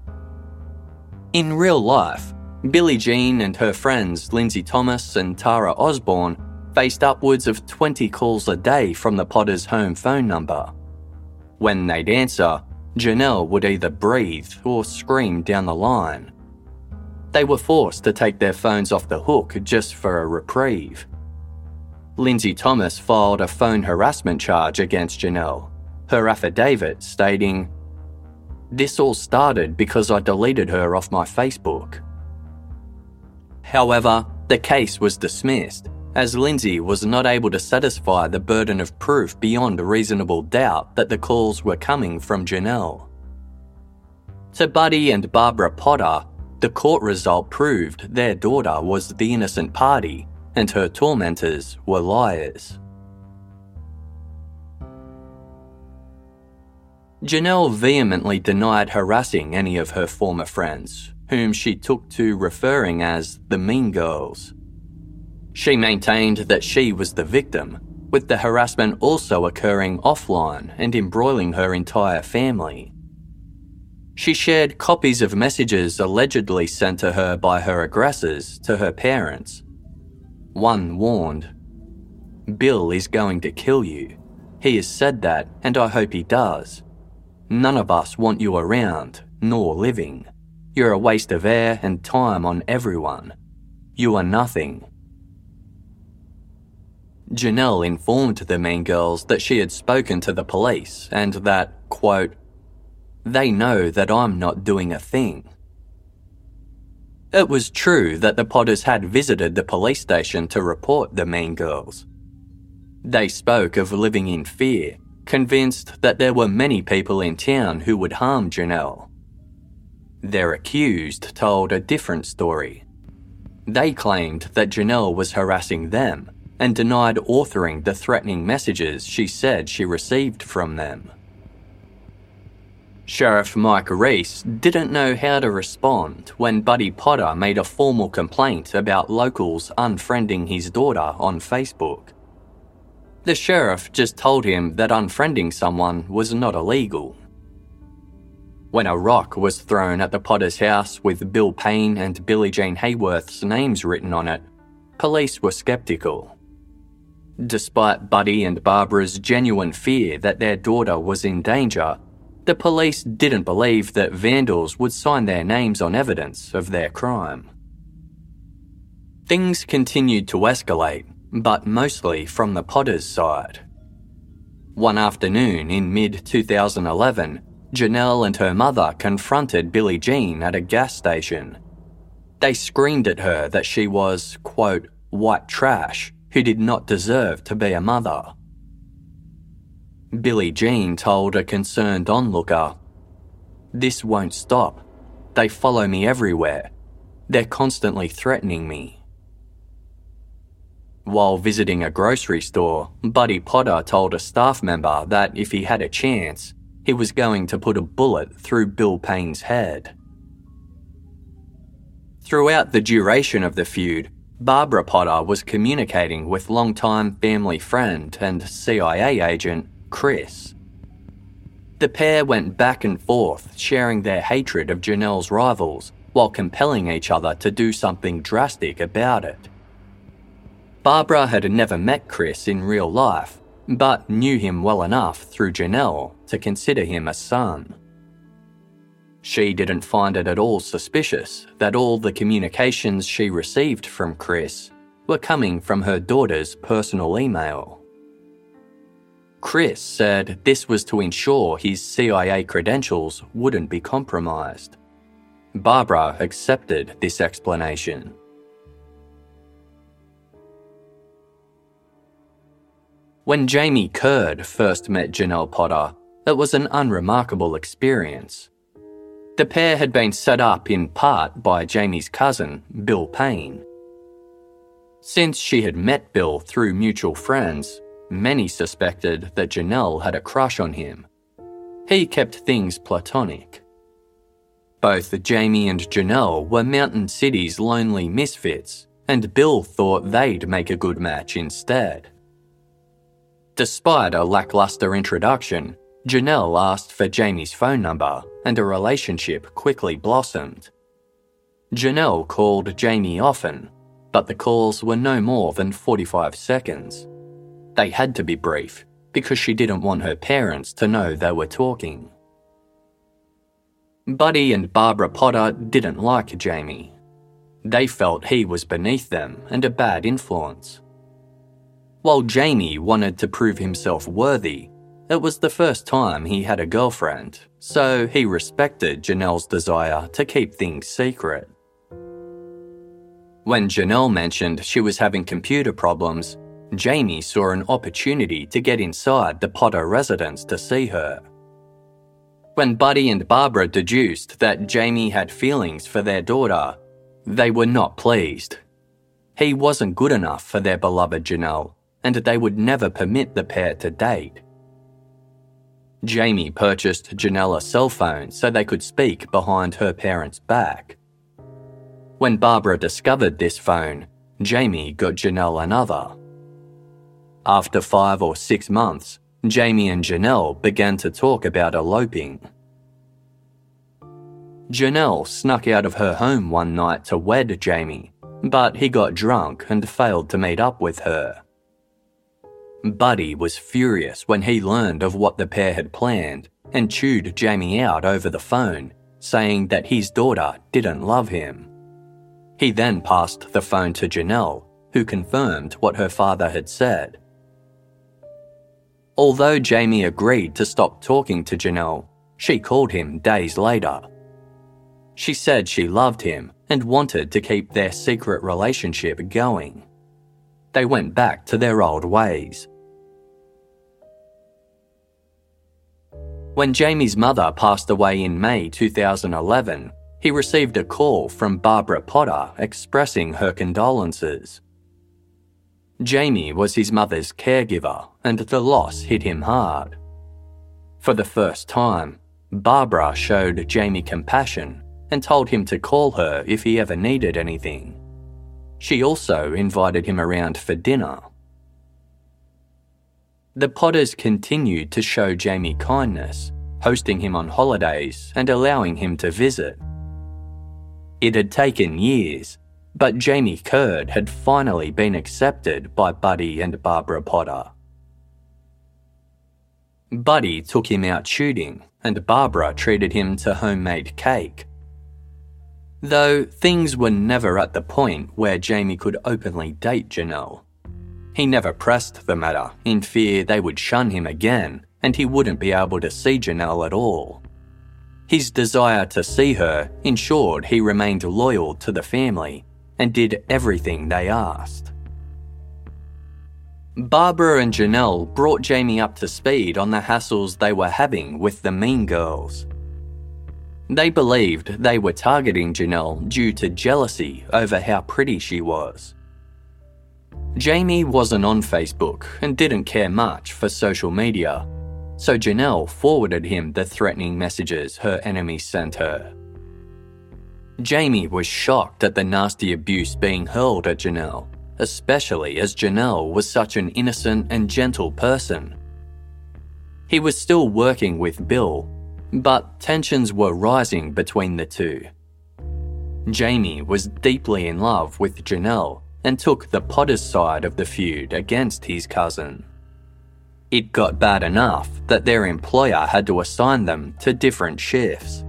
In real life, Billie Jean and her friends Lindsay Thomas and Tara Osborne faced upwards of 20 calls a day from the Potters' home phone number. When they'd answer, Janelle would either breathe or scream down the line. They were forced to take their phones off the hook just for a reprieve. Lindsay Thomas filed a phone harassment charge against Janelle, her affidavit stating, "This all started because I deleted her off my Facebook." However, the case was dismissed, as Lindsay was not able to satisfy the burden of proof beyond a reasonable doubt that the calls were coming from Janelle. To Buddy and Barbara Potter, the court result proved their daughter was the innocent party and her tormentors were liars. Janelle vehemently denied harassing any of her former friends, whom she took to referring as the Mean Girls. She maintained that she was the victim, with the harassment also occurring offline and embroiling her entire family. She shared copies of messages allegedly sent to her by her aggressors to her parents. One warned, "Bill is going to kill you. He has said that, and I hope he does. None of us want you around, nor living. You're a waste of air and time on everyone. You are nothing." Janelle informed the Mean Girls that she had spoken to the police and that, quote, "They know that I'm not doing a thing." It was true that the Potters had visited the police station to report the Mean Girls. They spoke of living in fear, convinced that there were many people in town who would harm Janelle. Their accused told a different story. They claimed that Janelle was harassing them and denied authoring the threatening messages she said she received from them. Sheriff Mike Reese didn't know how to respond when Buddy Potter made a formal complaint about locals unfriending his daughter on Facebook. The sheriff just told him that unfriending someone was not illegal. When a rock was thrown at the Potters' house with Bill Payne and Billie Jean Hayworth's names written on it, police were skeptical. Despite Buddy and Barbara's genuine fear that their daughter was in danger, the police didn't believe that vandals would sign their names on evidence of their crime. Things continued to escalate, but mostly from the Potters' side. One afternoon in mid-2011, Janelle and her mother confronted Billie Jean at a gas station. They screamed at her that she was, quote, white trash, who did not deserve to be a mother. Billie Jean told a concerned onlooker, "This won't stop. They follow me everywhere. They're constantly threatening me." While visiting a grocery store, Buddy Potter told a staff member that if he had a chance, he was going to put a bullet through Bill Payne's head. Throughout the duration of the feud, Barbara Potter was communicating with longtime family friend and CIA agent Chris. The pair went back and forth, sharing their hatred of Janelle's rivals while compelling each other to do something drastic about it. Barbara had never met Chris in real life, but knew him well enough through Janelle to consider him a son. She didn't find it at all suspicious that all the communications she received from Chris were coming from her daughter's personal email. Chris said this was to ensure his CIA credentials wouldn't be compromised. Barbara accepted this explanation. When Jamie Curd first met Janelle Potter, it was an unremarkable experience. The pair had been set up in part by Jamie's cousin, Bill Payne. Since she had met Bill through mutual friends, many suspected that Janelle had a crush on him. He kept things platonic. Both Jamie and Janelle were Mountain City's lonely misfits, and Bill thought they'd make a good match instead. Despite a lackluster introduction, Janelle asked for Jamie's phone number, and a relationship quickly blossomed. Janelle called Jamie often, but the calls were no more than 45 seconds. They had to be brief, because she didn't want her parents to know they were talking. Buddy and Barbara Potter didn't like Jamie. They felt he was beneath them and a bad influence. While Jamie wanted to prove himself worthy, it was the first time he had a girlfriend, so he respected Janelle's desire to keep things secret. When Janelle mentioned she was having computer problems, Jamie saw an opportunity to get inside the Potter residence to see her. When Buddy and Barbara deduced that Jamie had feelings for their daughter, they were not pleased. He wasn't good enough for their beloved Janelle, and they would never permit the pair to date. Jamie purchased Janelle a cell phone so they could speak behind her parents' back, When Barbara discovered this phone, Jamie got Janelle another. After 5 or 6 months, Jamie and Janelle began to talk about eloping. Janelle snuck out of her home one night to wed Jamie, but he got drunk and failed to meet up with her. Buddy was furious when he learned of what the pair had planned and chewed Jamie out over the phone, saying that his daughter didn't love him. He then passed the phone to Janelle, who confirmed what her father had said. Although Jamie agreed to stop talking to Janelle, she called him days later. She said she loved him and wanted to keep their secret relationship going. They went back to their old ways. When Jamie's mother passed away in May 2011, he received a call from Barbara Potter expressing her condolences. Jamie was his mother's caregiver, and the loss hit him hard. For the first time, Barbara showed Jamie compassion and told him to call her if he ever needed anything. She also invited him around for dinner. The Potters continued to show Jamie kindness, hosting him on holidays and allowing him to visit. It had taken years, but Jamie Curd had finally been accepted by Buddy and Barbara Potter. Buddy took him out shooting, and Barbara treated him to homemade cake. Though things were never at the point where Jamie could openly date Janelle. He never pressed the matter in fear they would shun him again and he wouldn't be able to see Janelle at all. His desire to see her ensured he remained loyal to the family and did everything they asked. Barbara and Janelle brought Jamie up to speed on the hassles they were having with the Mean Girls. They believed they were targeting Janelle due to jealousy over how pretty she was. Jamie wasn't on Facebook and didn't care much for social media, so Janelle forwarded him the threatening messages her enemies sent her. Jamie was shocked at the nasty abuse being hurled at Janelle, especially as Janelle was such an innocent and gentle person. He was still working with Bill, but tensions were rising between the two. Jamie was deeply in love with Janelle and took the Potter's side of the feud against his cousin. It got bad enough that their employer had to assign them to different shifts.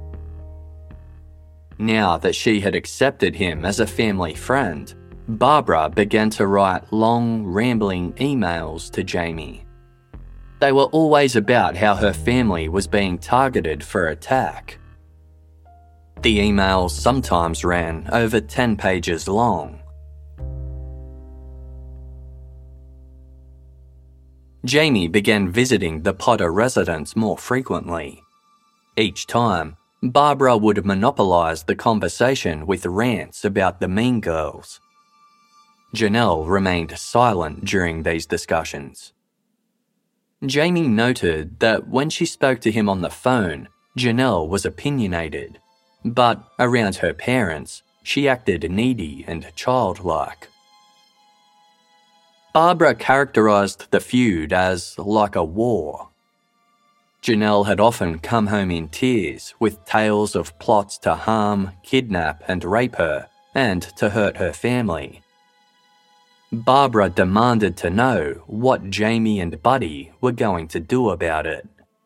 Now that she had accepted him as a family friend, Barbara began to write long, rambling emails to Jamie. They were always about how her family was being targeted for attack. The emails sometimes ran over 10 pages long. Jamie began visiting the Potter residence more frequently. Each time, Barbara would monopolise the conversation with rants about the Mean Girls. Janelle remained silent during these discussions. Jamie noted that when she spoke to him on the phone, Janelle was opinionated, but around her parents, she acted needy and childlike. Barbara characterised the feud as like a war. Janelle had often come home in tears with tales of plots to harm, kidnap and rape her, and to hurt her family. Barbara demanded to know what Jamie and Buddy were going to do about it.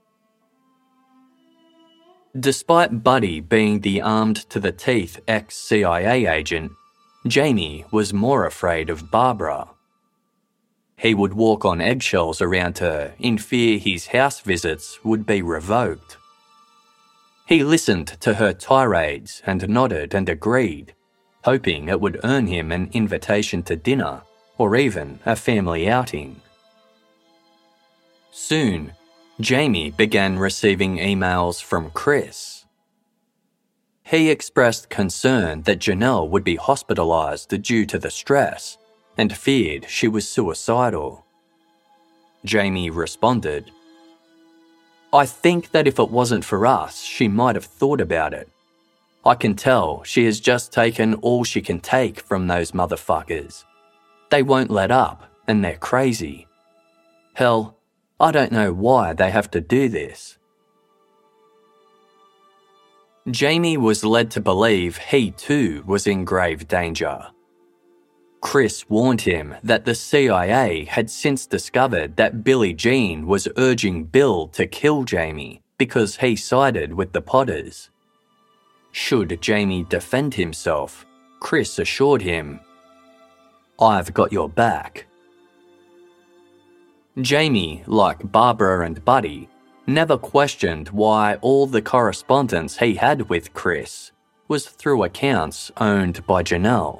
Despite Buddy being the armed-to-the-teeth ex-CIA agent, Jamie was more afraid of Barbara. He would walk on eggshells around her in fear his house visits would be revoked. He listened to her tirades and nodded and agreed, hoping it would earn him an invitation to dinner or even a family outing. Soon, Jamie began receiving emails from Chris. He expressed concern that Janelle would be hospitalised due to the stress and feared she was suicidal. Jamie responded, "I think that if it wasn't for us, she might have thought about it. I can tell she has just taken all she can take from those motherfuckers. They won't let up, and they're crazy. Hell, I don't know why they have to do this." Jamie was led to believe he too was in grave danger. Chris warned him that the CIA had since discovered that Billie Jean was urging Bill to kill Jamie because he sided with the Potters. Should Jamie defend himself, Chris assured him, "I've got your back." Jamie, like Barbara and Buddy, never questioned why all the correspondence he had with Chris was through accounts owned by Janelle.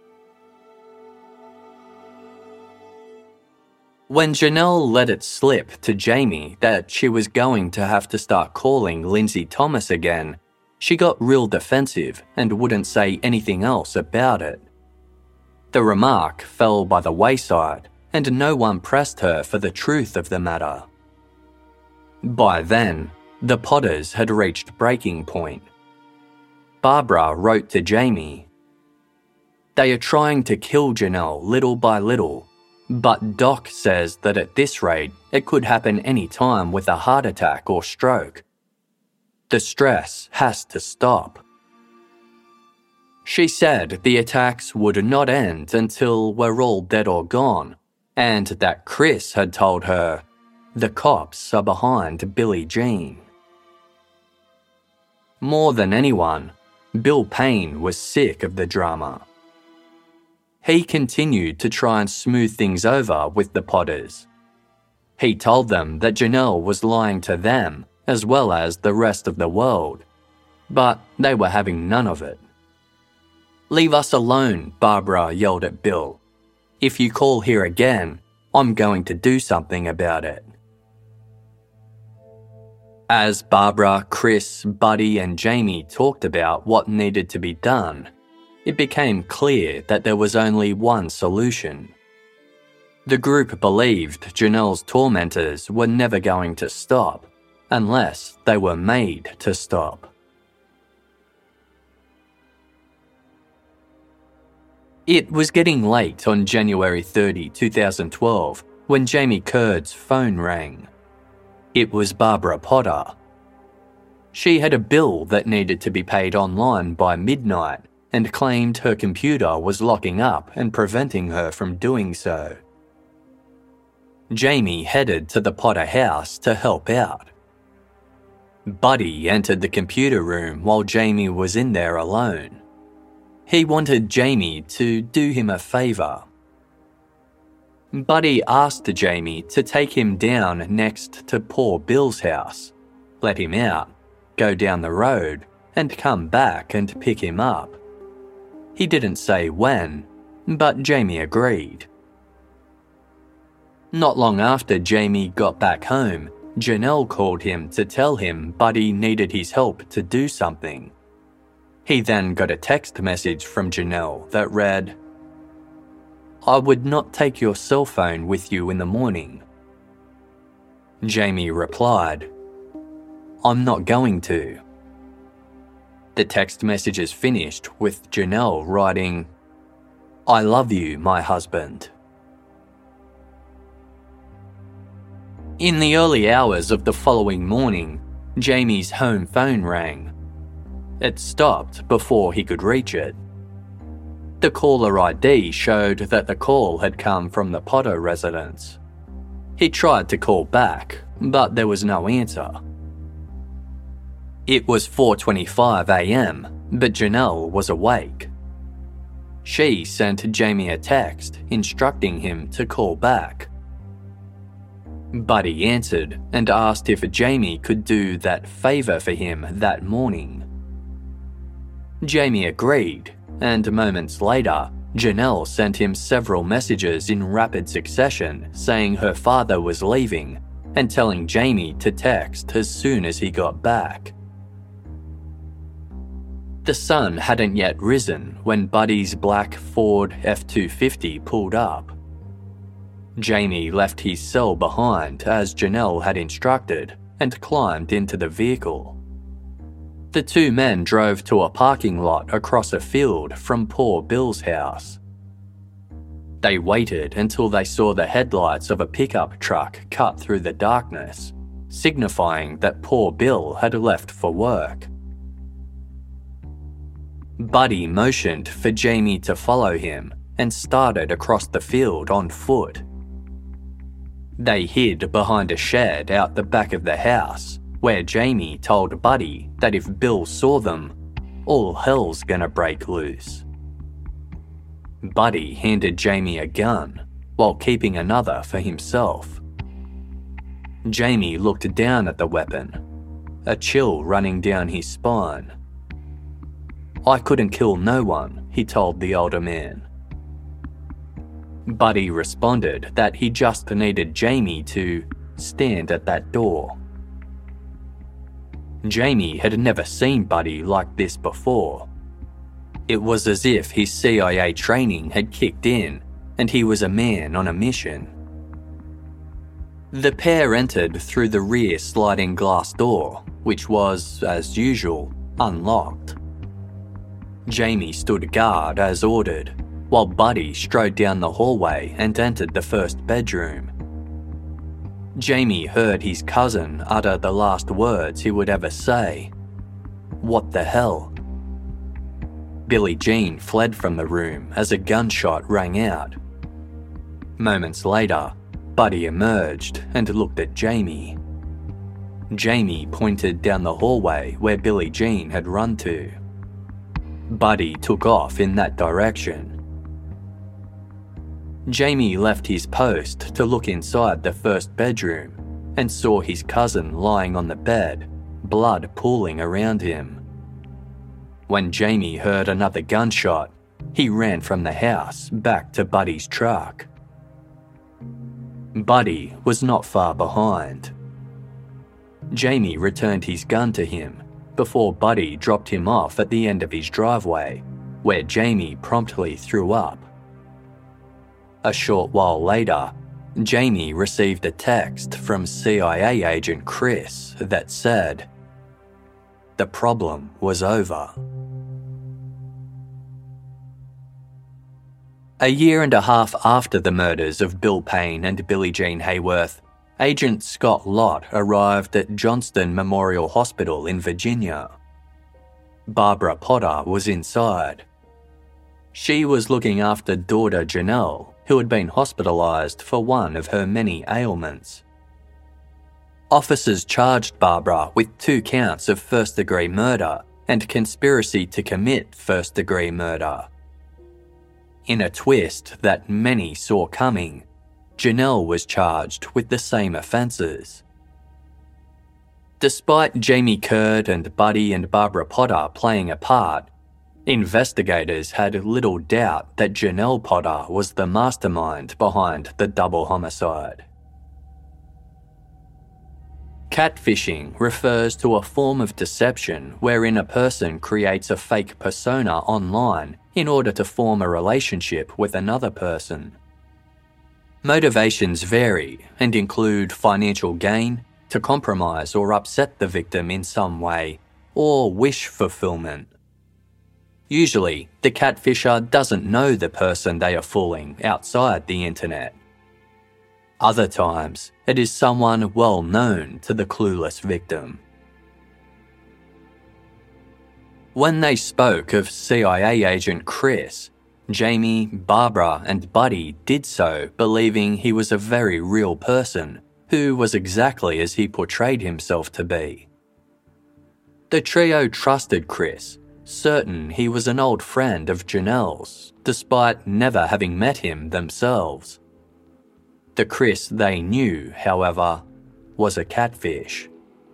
When Janelle let it slip to Jamie that she was going to have to start calling Lindsay Thomas again, she got real defensive and wouldn't say anything else about it. The remark fell by the wayside, and no one pressed her for the truth of the matter. By then, the Potters had reached breaking point. Barbara wrote to Jamie, "They are trying to kill Janelle little by little, but Doc says that at this rate it could happen any time with a heart attack or stroke. The stress has to stop." She said the attacks would not end until we're all dead or gone, and that Chris had told her, "The cops are behind Billie Jean." More than anyone, Bill Payne was sick of the drama. He continued to try and smooth things over with the Potters. He told them that Janelle was lying to them as well as the rest of the world, but they were having none of it. "Leave us alone," Barbara yelled at Bill. "If you call here again, I'm going to do something about it." As Barbara, Chris, Buddy and Jamie talked about what needed to be done, it became clear that there was only one solution. The group believed Janelle's tormentors were never going to stop, unless they were made to stop. It was getting late on January 30, 2012, when Jamie Curd's phone rang. It was Barbara Potter. She had a bill that needed to be paid online by midnight and claimed her computer was locking up and preventing her from doing so. Jamie headed to the Potter house to help out. Buddy entered the computer room while Jamie was in there alone. He wanted Jamie to do him a favour. Buddy asked Jamie to take him down next to poor Bill's house, let him out, go down the road, and come back and pick him up. He didn't say when, but Jamie agreed. Not long after Jamie got back home, Janelle called him to tell him Buddy needed his help to do something. He then got a text message from Janelle that read, "I would not take your cell phone with you in the morning." Jamie replied, "I'm not going to." The text messages finished with Janelle writing, "I love you, my husband." In the early hours of the following morning, Jamie's home phone rang. It stopped before he could reach it. The caller ID showed that the call had come from the Potter residence. He tried to call back, but there was no answer. It was 4:25 a.m, but Janelle was awake. She sent Jamie a text instructing him to call back. Buddy answered and asked if Jamie could do that favour for him that morning. Jamie agreed, and moments later, Janelle sent him several messages in rapid succession saying her father was leaving and telling Jamie to text as soon as he got back. The sun hadn't yet risen when Buddy's black Ford F-250 pulled up. Jamie left his cell behind as Janelle had instructed and climbed into the vehicle. The two men drove to a parking lot across a field from poor Bill's house. They waited until they saw the headlights of a pickup truck cut through the darkness, signifying that poor Bill had left for work. Buddy motioned for Jamie to follow him and started across the field on foot. They hid behind a shed out the back of the house, where Jamie told Buddy that if Bill saw them, all hell's gonna break loose. Buddy handed Jamie a gun, while keeping another for himself. Jamie looked down at the weapon, a chill running down his spine. "I couldn't kill no one," he told the older man. Buddy responded that he just needed Jamie to stand at that door. Jamie had never seen Buddy like this before. It was as if his CIA training had kicked in and he was a man on a mission. The pair entered through the rear sliding glass door, which was, as usual, unlocked. Jamie stood guard as ordered, while Buddy strode down the hallway and entered the first bedroom. Jamie heard his cousin utter the last words he would ever say. "What the hell?" Billie Jean fled from the room as a gunshot rang out. Moments later, Buddy emerged and looked at Jamie. Jamie pointed down the hallway where Billie Jean had run to. Buddy took off in that direction. Jamie left his post to look inside the first bedroom and saw his cousin lying on the bed, blood pooling around him. When Jamie heard another gunshot, he ran from the house back to Buddy's truck. Buddy was not far behind. Jamie returned his gun to him before Buddy dropped him off at the end of his driveway, where Jamie promptly threw up. A short while later, Jamie received a text from CIA agent Chris that said, "The problem was over." A year and a half after the murders of Bill Payne and Billie Jean Hayworth, Agent Scott Lott arrived at Johnston Memorial Hospital in Virginia. Barbara Potter was inside. She was looking after daughter Janelle, who had been hospitalized for one of her many ailments. Officers charged Barbara with 2 counts of first-degree murder and conspiracy to commit first-degree murder. In a twist that many saw coming, Janelle was charged with the same offences. Despite Jamie Curd and Buddy and Barbara Potter playing a part, investigators had little doubt that Janelle Potter was the mastermind behind the double homicide. Catfishing refers to a form of deception wherein a person creates a fake persona online in order to form a relationship with another person. Motivations vary and include financial gain, to compromise or upset the victim in some way, or wish fulfillment. Usually, the catfisher doesn't know the person they are fooling outside the internet. Other times, it is someone well known to the clueless victim. When they spoke of CIA agent Chris, Jamie, Barbara and Buddy did so believing he was a very real person who was exactly as he portrayed himself to be. The trio trusted Chris, certain he was an old friend of Janelle's, despite never having met him themselves. The Chris they knew, however, was a catfish.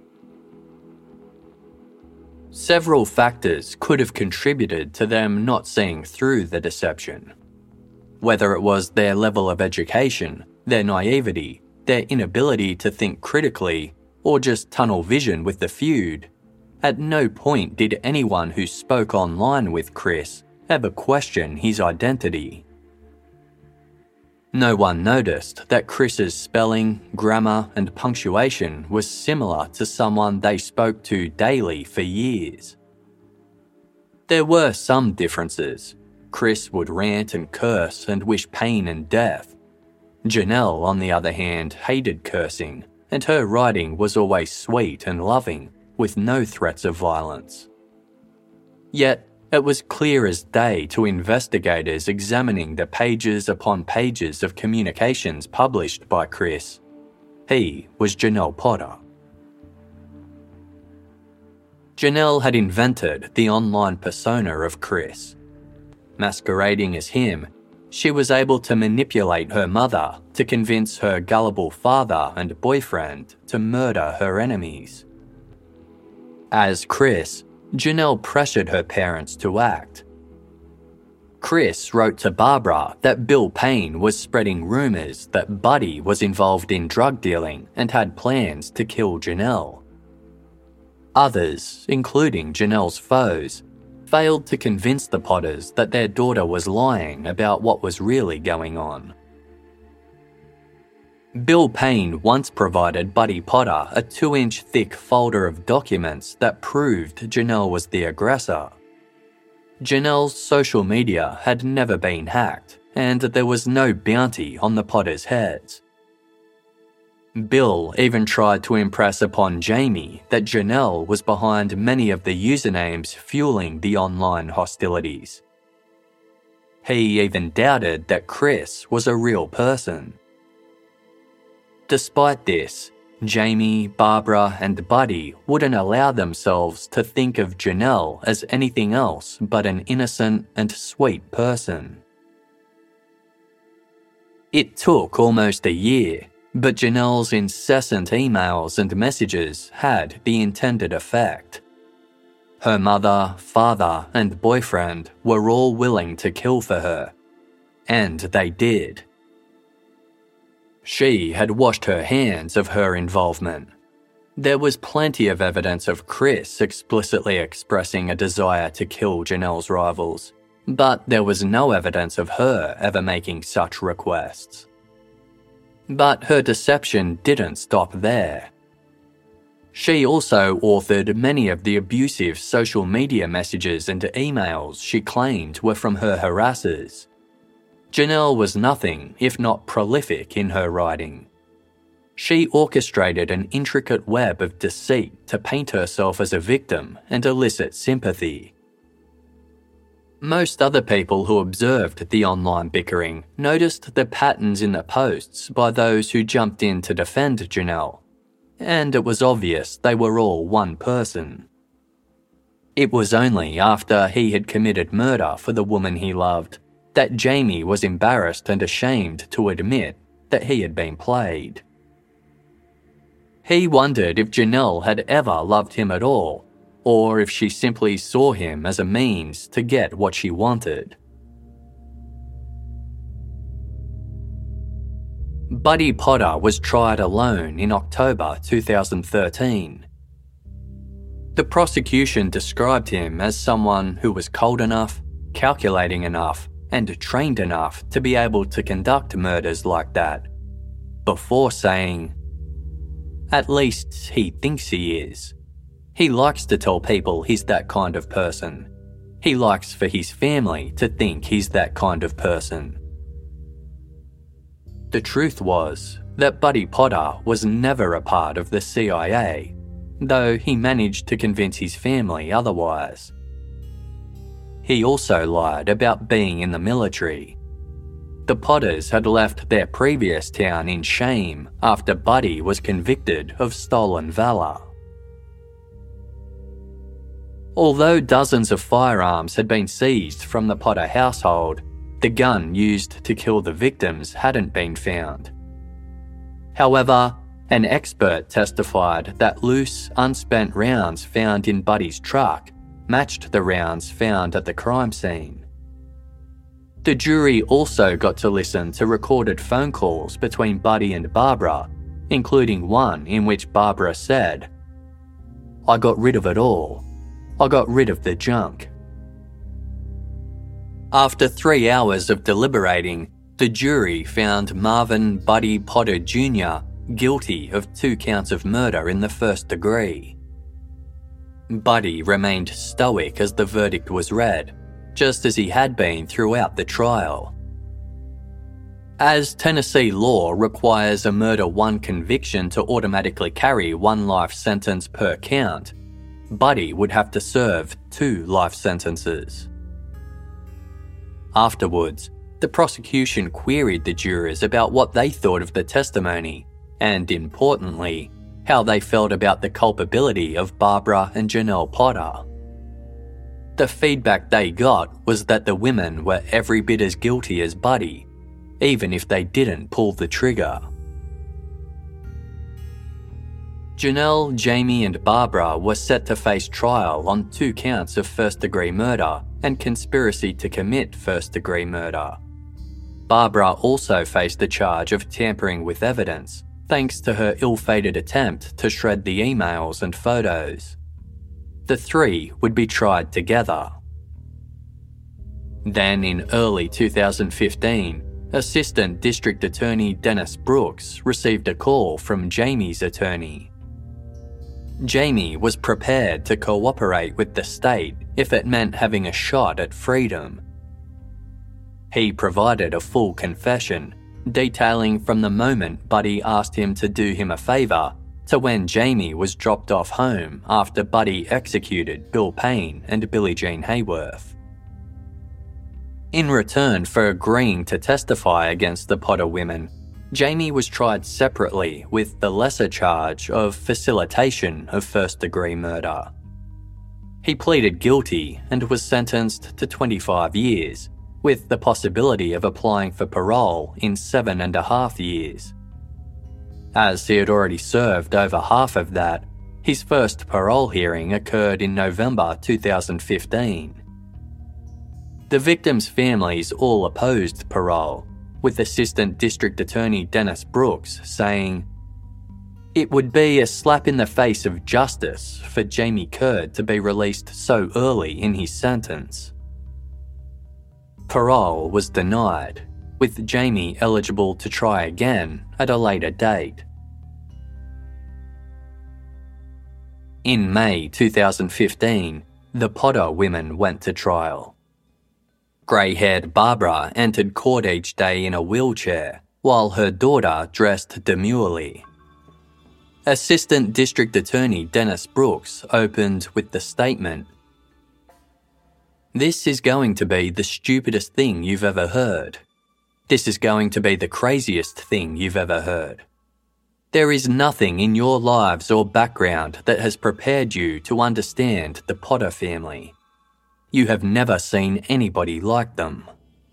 Several factors could have contributed to them not seeing through the deception. Whether it was their level of education, their naivety, their inability to think critically, or just tunnel vision with the feud, at no point did anyone who spoke online with Chris ever question his identity. No one noticed that Chris's spelling, grammar, and punctuation was similar to someone they spoke to daily for years. There were some differences. Chris would rant and curse and wish pain and death. Janelle, on the other hand, hated cursing, and her writing was always sweet and loving, with no threats of violence. Yet, it was clear as day to investigators examining the pages upon pages of communications published by Chris. He was Janelle Potter. Janelle had invented the online persona of Chris. Masquerading as him, she was able to manipulate her mother to convince her gullible father and boyfriend to murder her enemies. As Chris, Janelle pressured her parents to act. Chris wrote to Barbara that Bill Payne was spreading rumours that Buddy was involved in drug dealing and had plans to kill Janelle. Others, including Janelle's foes, failed to convince the Potters that their daughter was lying about what was really going on. Bill Payne once provided Buddy Potter a 2-inch thick folder of documents that proved Janelle was the aggressor. Janelle's social media had never been hacked, and there was no bounty on the Potters' heads. Bill even tried to impress upon Jamie that Janelle was behind many of the usernames fueling the online hostilities. He even doubted that Chris was a real person. Despite this, Jamie, Barbara, and Buddy wouldn't allow themselves to think of Janelle as anything else but an innocent and sweet person. It took almost a year, but Janelle's incessant emails and messages had the intended effect. Her mother, father, and boyfriend were all willing to kill for her, and they did. She had washed her hands of her involvement. There was plenty of evidence of Chris explicitly expressing a desire to kill Janelle's rivals, but there was no evidence of her ever making such requests. But her deception didn't stop there. She also authored many of the abusive social media messages and emails she claimed were from her harassers. Janelle was nothing if not prolific in her writing. She orchestrated an intricate web of deceit to paint herself as a victim and elicit sympathy. Most other people who observed the online bickering noticed the patterns in the posts by those who jumped in to defend Janelle, and it was obvious they were all one person. It was only after he had committed murder for the woman he loved that Jamie was embarrassed and ashamed to admit that he had been played. He wondered if Janelle had ever loved him at all, or if she simply saw him as a means to get what she wanted. Buddy Potter was tried alone in October 2013. The prosecution described him as someone who was cold enough, calculating enough, and trained enough to be able to conduct murders like that, before saying, "At least he thinks he is. He likes to tell people he's that kind of person. He likes for his family to think he's that kind of person." The truth was that Buddy Potter was never a part of the CIA, though he managed to convince his family otherwise. He also lied about being in the military. The Potters had left their previous town in shame after Buddy was convicted of stolen valor. Although dozens of firearms had been seized from the Potter household, the gun used to kill the victims hadn't been found. However, an expert testified that loose, unspent rounds found in Buddy's truck matched the rounds found at the crime scene. The jury also got to listen to recorded phone calls between Buddy and Barbara, including one in which Barbara said, "I got rid of it all. I got rid of the junk." After 3 hours of deliberating, the jury found Marvin Buddy Potter Jr. guilty of 2 counts of murder in the first degree. Buddy remained stoic as the verdict was read, just as he had been throughout the trial. As Tennessee law requires a murder 1 conviction to automatically carry 1 life sentence per count, Buddy would have to serve 2 life sentences. Afterwards, the prosecution queried the jurors about what they thought of the testimony and, importantly, how they felt about the culpability of Barbara and Janelle Potter. The feedback they got was that the women were every bit as guilty as Buddy, even if they didn't pull the trigger. Janelle, Jamie and Barbara were set to face trial on 2 counts of first-degree murder and conspiracy to commit first-degree murder. Barbara also faced the charge of tampering with evidence, thanks to her ill-fated attempt to shred the emails and photos. The 3 would be tried together. Then in early 2015, Assistant District Attorney Dennis Brooks received a call from Jamie's attorney. Jamie was prepared to cooperate with the state if it meant having a shot at freedom. He provided a full confession, detailing from the moment Buddy asked him to do him a favour to when Jamie was dropped off home after Buddy executed Bill Payne and Billie Jean Hayworth. In return for agreeing to testify against the Potter women, Jamie was tried separately with the lesser charge of facilitation of first-degree murder. He pleaded guilty and was sentenced to 25 years, with the possibility of applying for parole in 7.5 years. As he had already served over half of that, his first parole hearing occurred in November 2015. The victims' families all opposed parole, with Assistant District Attorney Dennis Brooks saying, "It would be a slap in the face of justice for Jamie Curd to be released so early in his sentence." Parole was denied, with Jamie eligible to try again at a later date. In May 2015, the Potter women went to trial. Grey-haired Barbara entered court each day in a wheelchair, while her daughter dressed demurely. Assistant District Attorney Dennis Brooks opened with the statement, "This is going to be the stupidest thing you've ever heard. This is going to be the craziest thing you've ever heard. There is nothing in your lives or background that has prepared you to understand the Potter family. You have never seen anybody like them."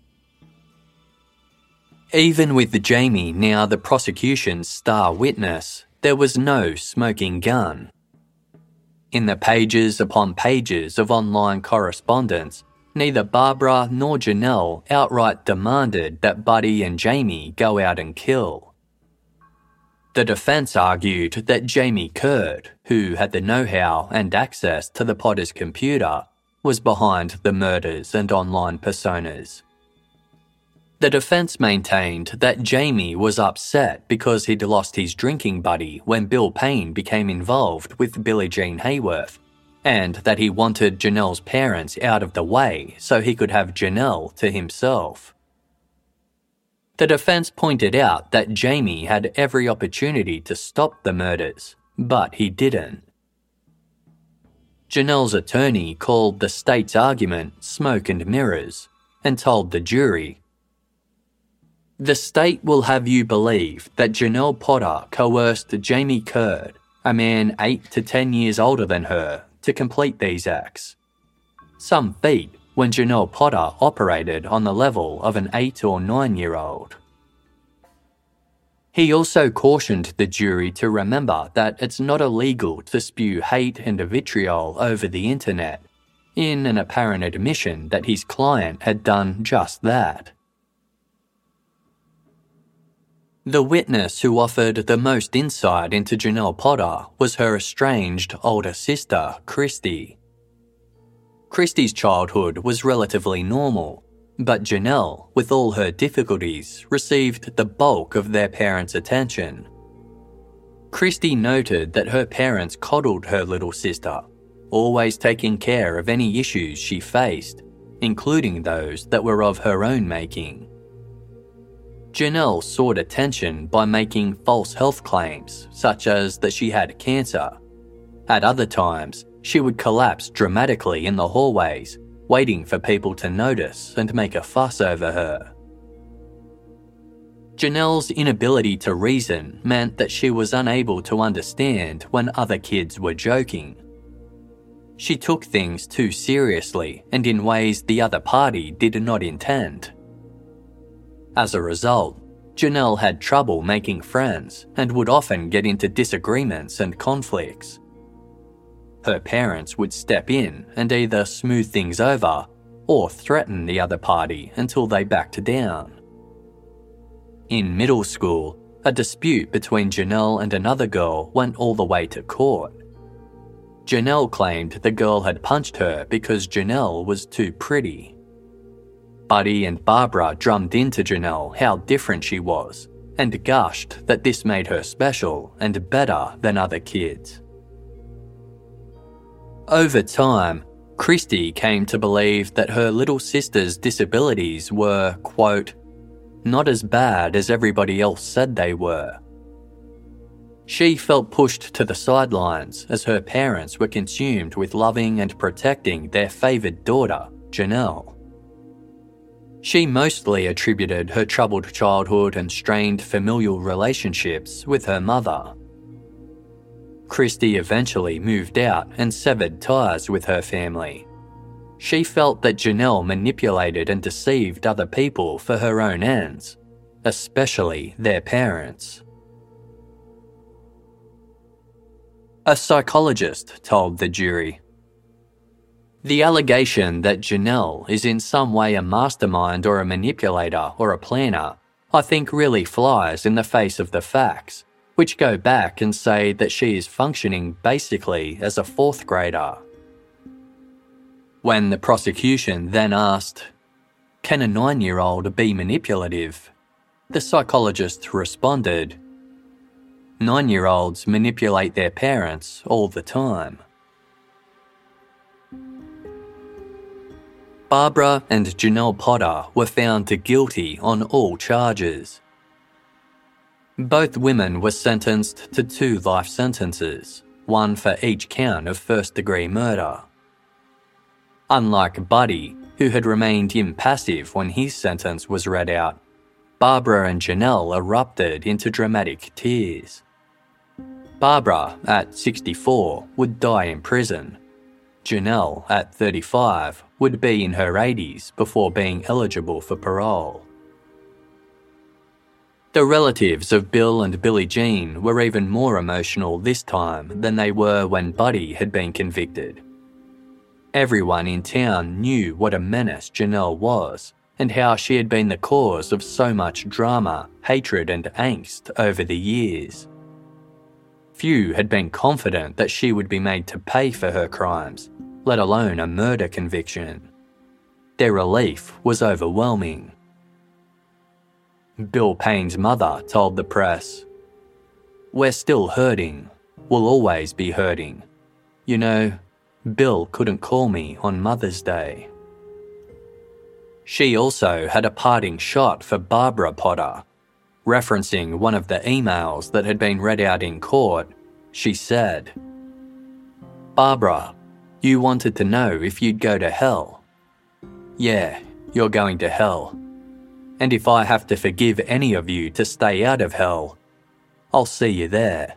Even with Jamie now the prosecution's star witness, there was no smoking gun. In the pages upon pages of online correspondence, neither Barbara nor Janelle outright demanded that Buddy and Jamie go out and kill. The defence argued that Jamie Curd, who had the know-how and access to the Potter's computer, was behind the murders and online personas. The defence maintained that Jamie was upset because he'd lost his drinking buddy when Bill Payne became involved with Billie Jean Hayworth, and that he wanted Janelle's parents out of the way so he could have Janelle to himself. The defence pointed out that Jamie had every opportunity to stop the murders, but he didn't. Janelle's attorney called the state's argument smoke and mirrors and told the jury, "The state will have you believe that Janelle Potter coerced Jamie Curd, a man 8 to 10 years older than her, to complete these acts. Some feat when Janelle Potter operated on the level of an 8 or 9-year-old. He also cautioned the jury to remember that it's not illegal to spew hate and vitriol over the internet, in an apparent admission that his client had done just that. The witness who offered the most insight into Janelle Potter was her estranged older sister, Christy. Christy's childhood was relatively normal, But Janelle, with all her difficulties, received the bulk of their parents' attention. Christy noted that her parents coddled her little sister, always taking care of any issues she faced, including those that were of her own making. Janelle sought attention by making false health claims, such as that she had cancer. At other times, she would collapse dramatically in the hallways, waiting for people to notice and make a fuss over her. Janelle's inability to reason meant that she was unable to understand when other kids were joking. She took things too seriously and in ways the other party did not intend. As a result, Janelle had trouble making friends and would often get into disagreements and conflicts. Her parents would step in and either smooth things over or threaten the other party until they backed down. In middle school, a dispute between Janelle and another girl went all the way to court. Janelle claimed the girl had punched her because Janelle was too pretty. Buddy and Barbara drummed into Janelle how different she was and gushed that this made her special and better than other kids. Over time, Christy came to believe that her little sister's disabilities were, quote, not as bad as everybody else said they were. She felt pushed to the sidelines as her parents were consumed with loving and protecting their favoured daughter, Janelle. She mostly attributed her troubled childhood and strained familial relationships with her mother. Christy eventually moved out and severed ties with her family. She felt that Janelle manipulated and deceived other people for her own ends, especially their parents. A psychologist told the jury, "The allegation that Janelle is in some way a mastermind or a manipulator or a planner, I think really flies in the face of the facts, which go back and say that she is functioning basically as a fourth grader." When the prosecution then asked, "Can a 9-year-old be manipulative?" the psychologist responded, 9-year-olds manipulate their parents all the time." Barbara and Janelle Potter were found guilty on all charges. Both women were sentenced to 2 life sentences, one for each count of first-degree murder. Unlike Buddy, who had remained impassive when his sentence was read out, Barbara and Janelle erupted into dramatic tears. Barbara, at 64, would die in prison. Janelle, at 35, would be in her 80s before being eligible for parole. The relatives of Bill and Billie Jean were even more emotional this time than they were when Buddy had been convicted. Everyone in town knew what a menace Janelle was and how she had been the cause of so much drama, hatred and angst over the years. Few had been confident that she would be made to pay for her crimes, let alone a murder conviction. Their relief was overwhelming. Bill Payne's mother told the press, "We're still hurting. We'll always be hurting. You know, Bill couldn't call me on Mother's Day." She also had a parting shot for Barbara Potter. Referencing one of the emails that had been read out in court, she said, "Barbara, you wanted to know if you'd go to hell. Yeah, you're going to hell. And if I have to forgive any of you to stay out of hell, I'll see you there."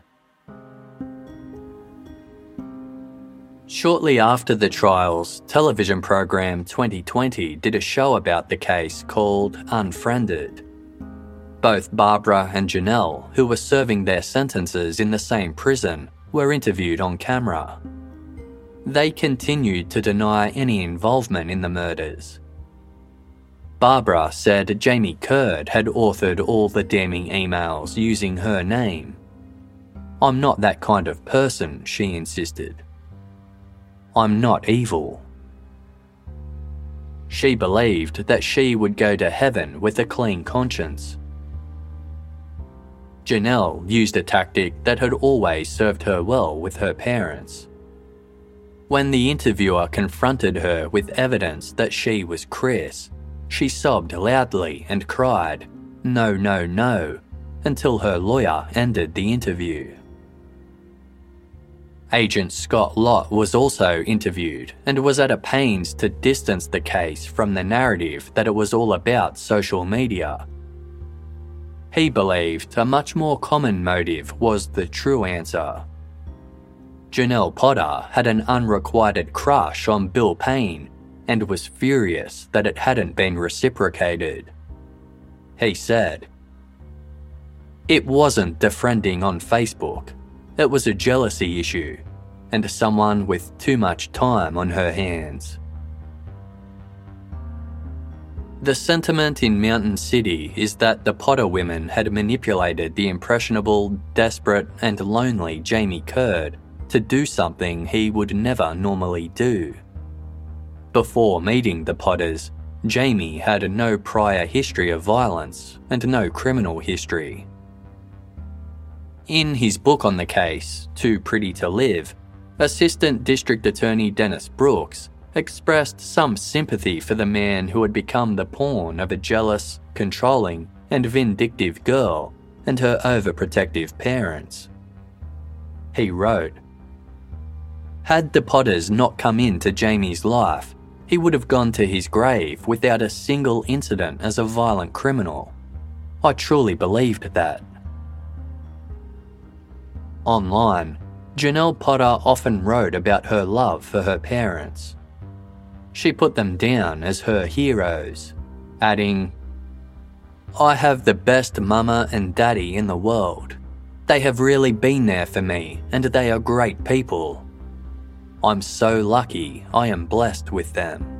Shortly after the trials, television program 2020 did a show about the case called Unfriended. Both Barbara and Janelle, who were serving their sentences in the same prison, were interviewed on camera. They continued to deny any involvement in the murders. Barbara said Jamie Curd had authored all the damning emails using her name. "I'm not that kind of person," she insisted. "I'm not evil." She believed that she would go to heaven with a clean conscience. Janelle used a tactic that had always served her well with her parents. When the interviewer confronted her with evidence that she was Chris, she sobbed loudly and cried, "No, no, no," until her lawyer ended the interview. Agent Scott Lott was also interviewed and was at a pains to distance the case from the narrative that it was all about social media. He believed a much more common motive was the true answer. Janelle Potter had an unrequited crush on Bill Payne and was furious that it hadn't been reciprocated. He said, "It wasn't defriending on Facebook. It was a jealousy issue, and someone with too much time on her hands." The sentiment in Mountain City is that the Potter women had manipulated the impressionable, desperate and lonely Jamie Curd to do something he would never normally do. Before meeting the Potters, Jamie had no prior history of violence and no criminal history. In his book on the case, Too Pretty to Live, Assistant District Attorney Dennis Brooks expressed some sympathy for the man who had become the pawn of a jealous, controlling, and vindictive girl and her overprotective parents. He wrote, "Had the Potters not come into Jamie's life, he would have gone to his grave without a single incident as a violent criminal. I truly believed that." Online, Janelle Potter often wrote about her love for her parents. She put them down as her heroes, adding, "I have the best mama and daddy in the world. They have really been there for me and they are great people. I'm so lucky I am blessed with them."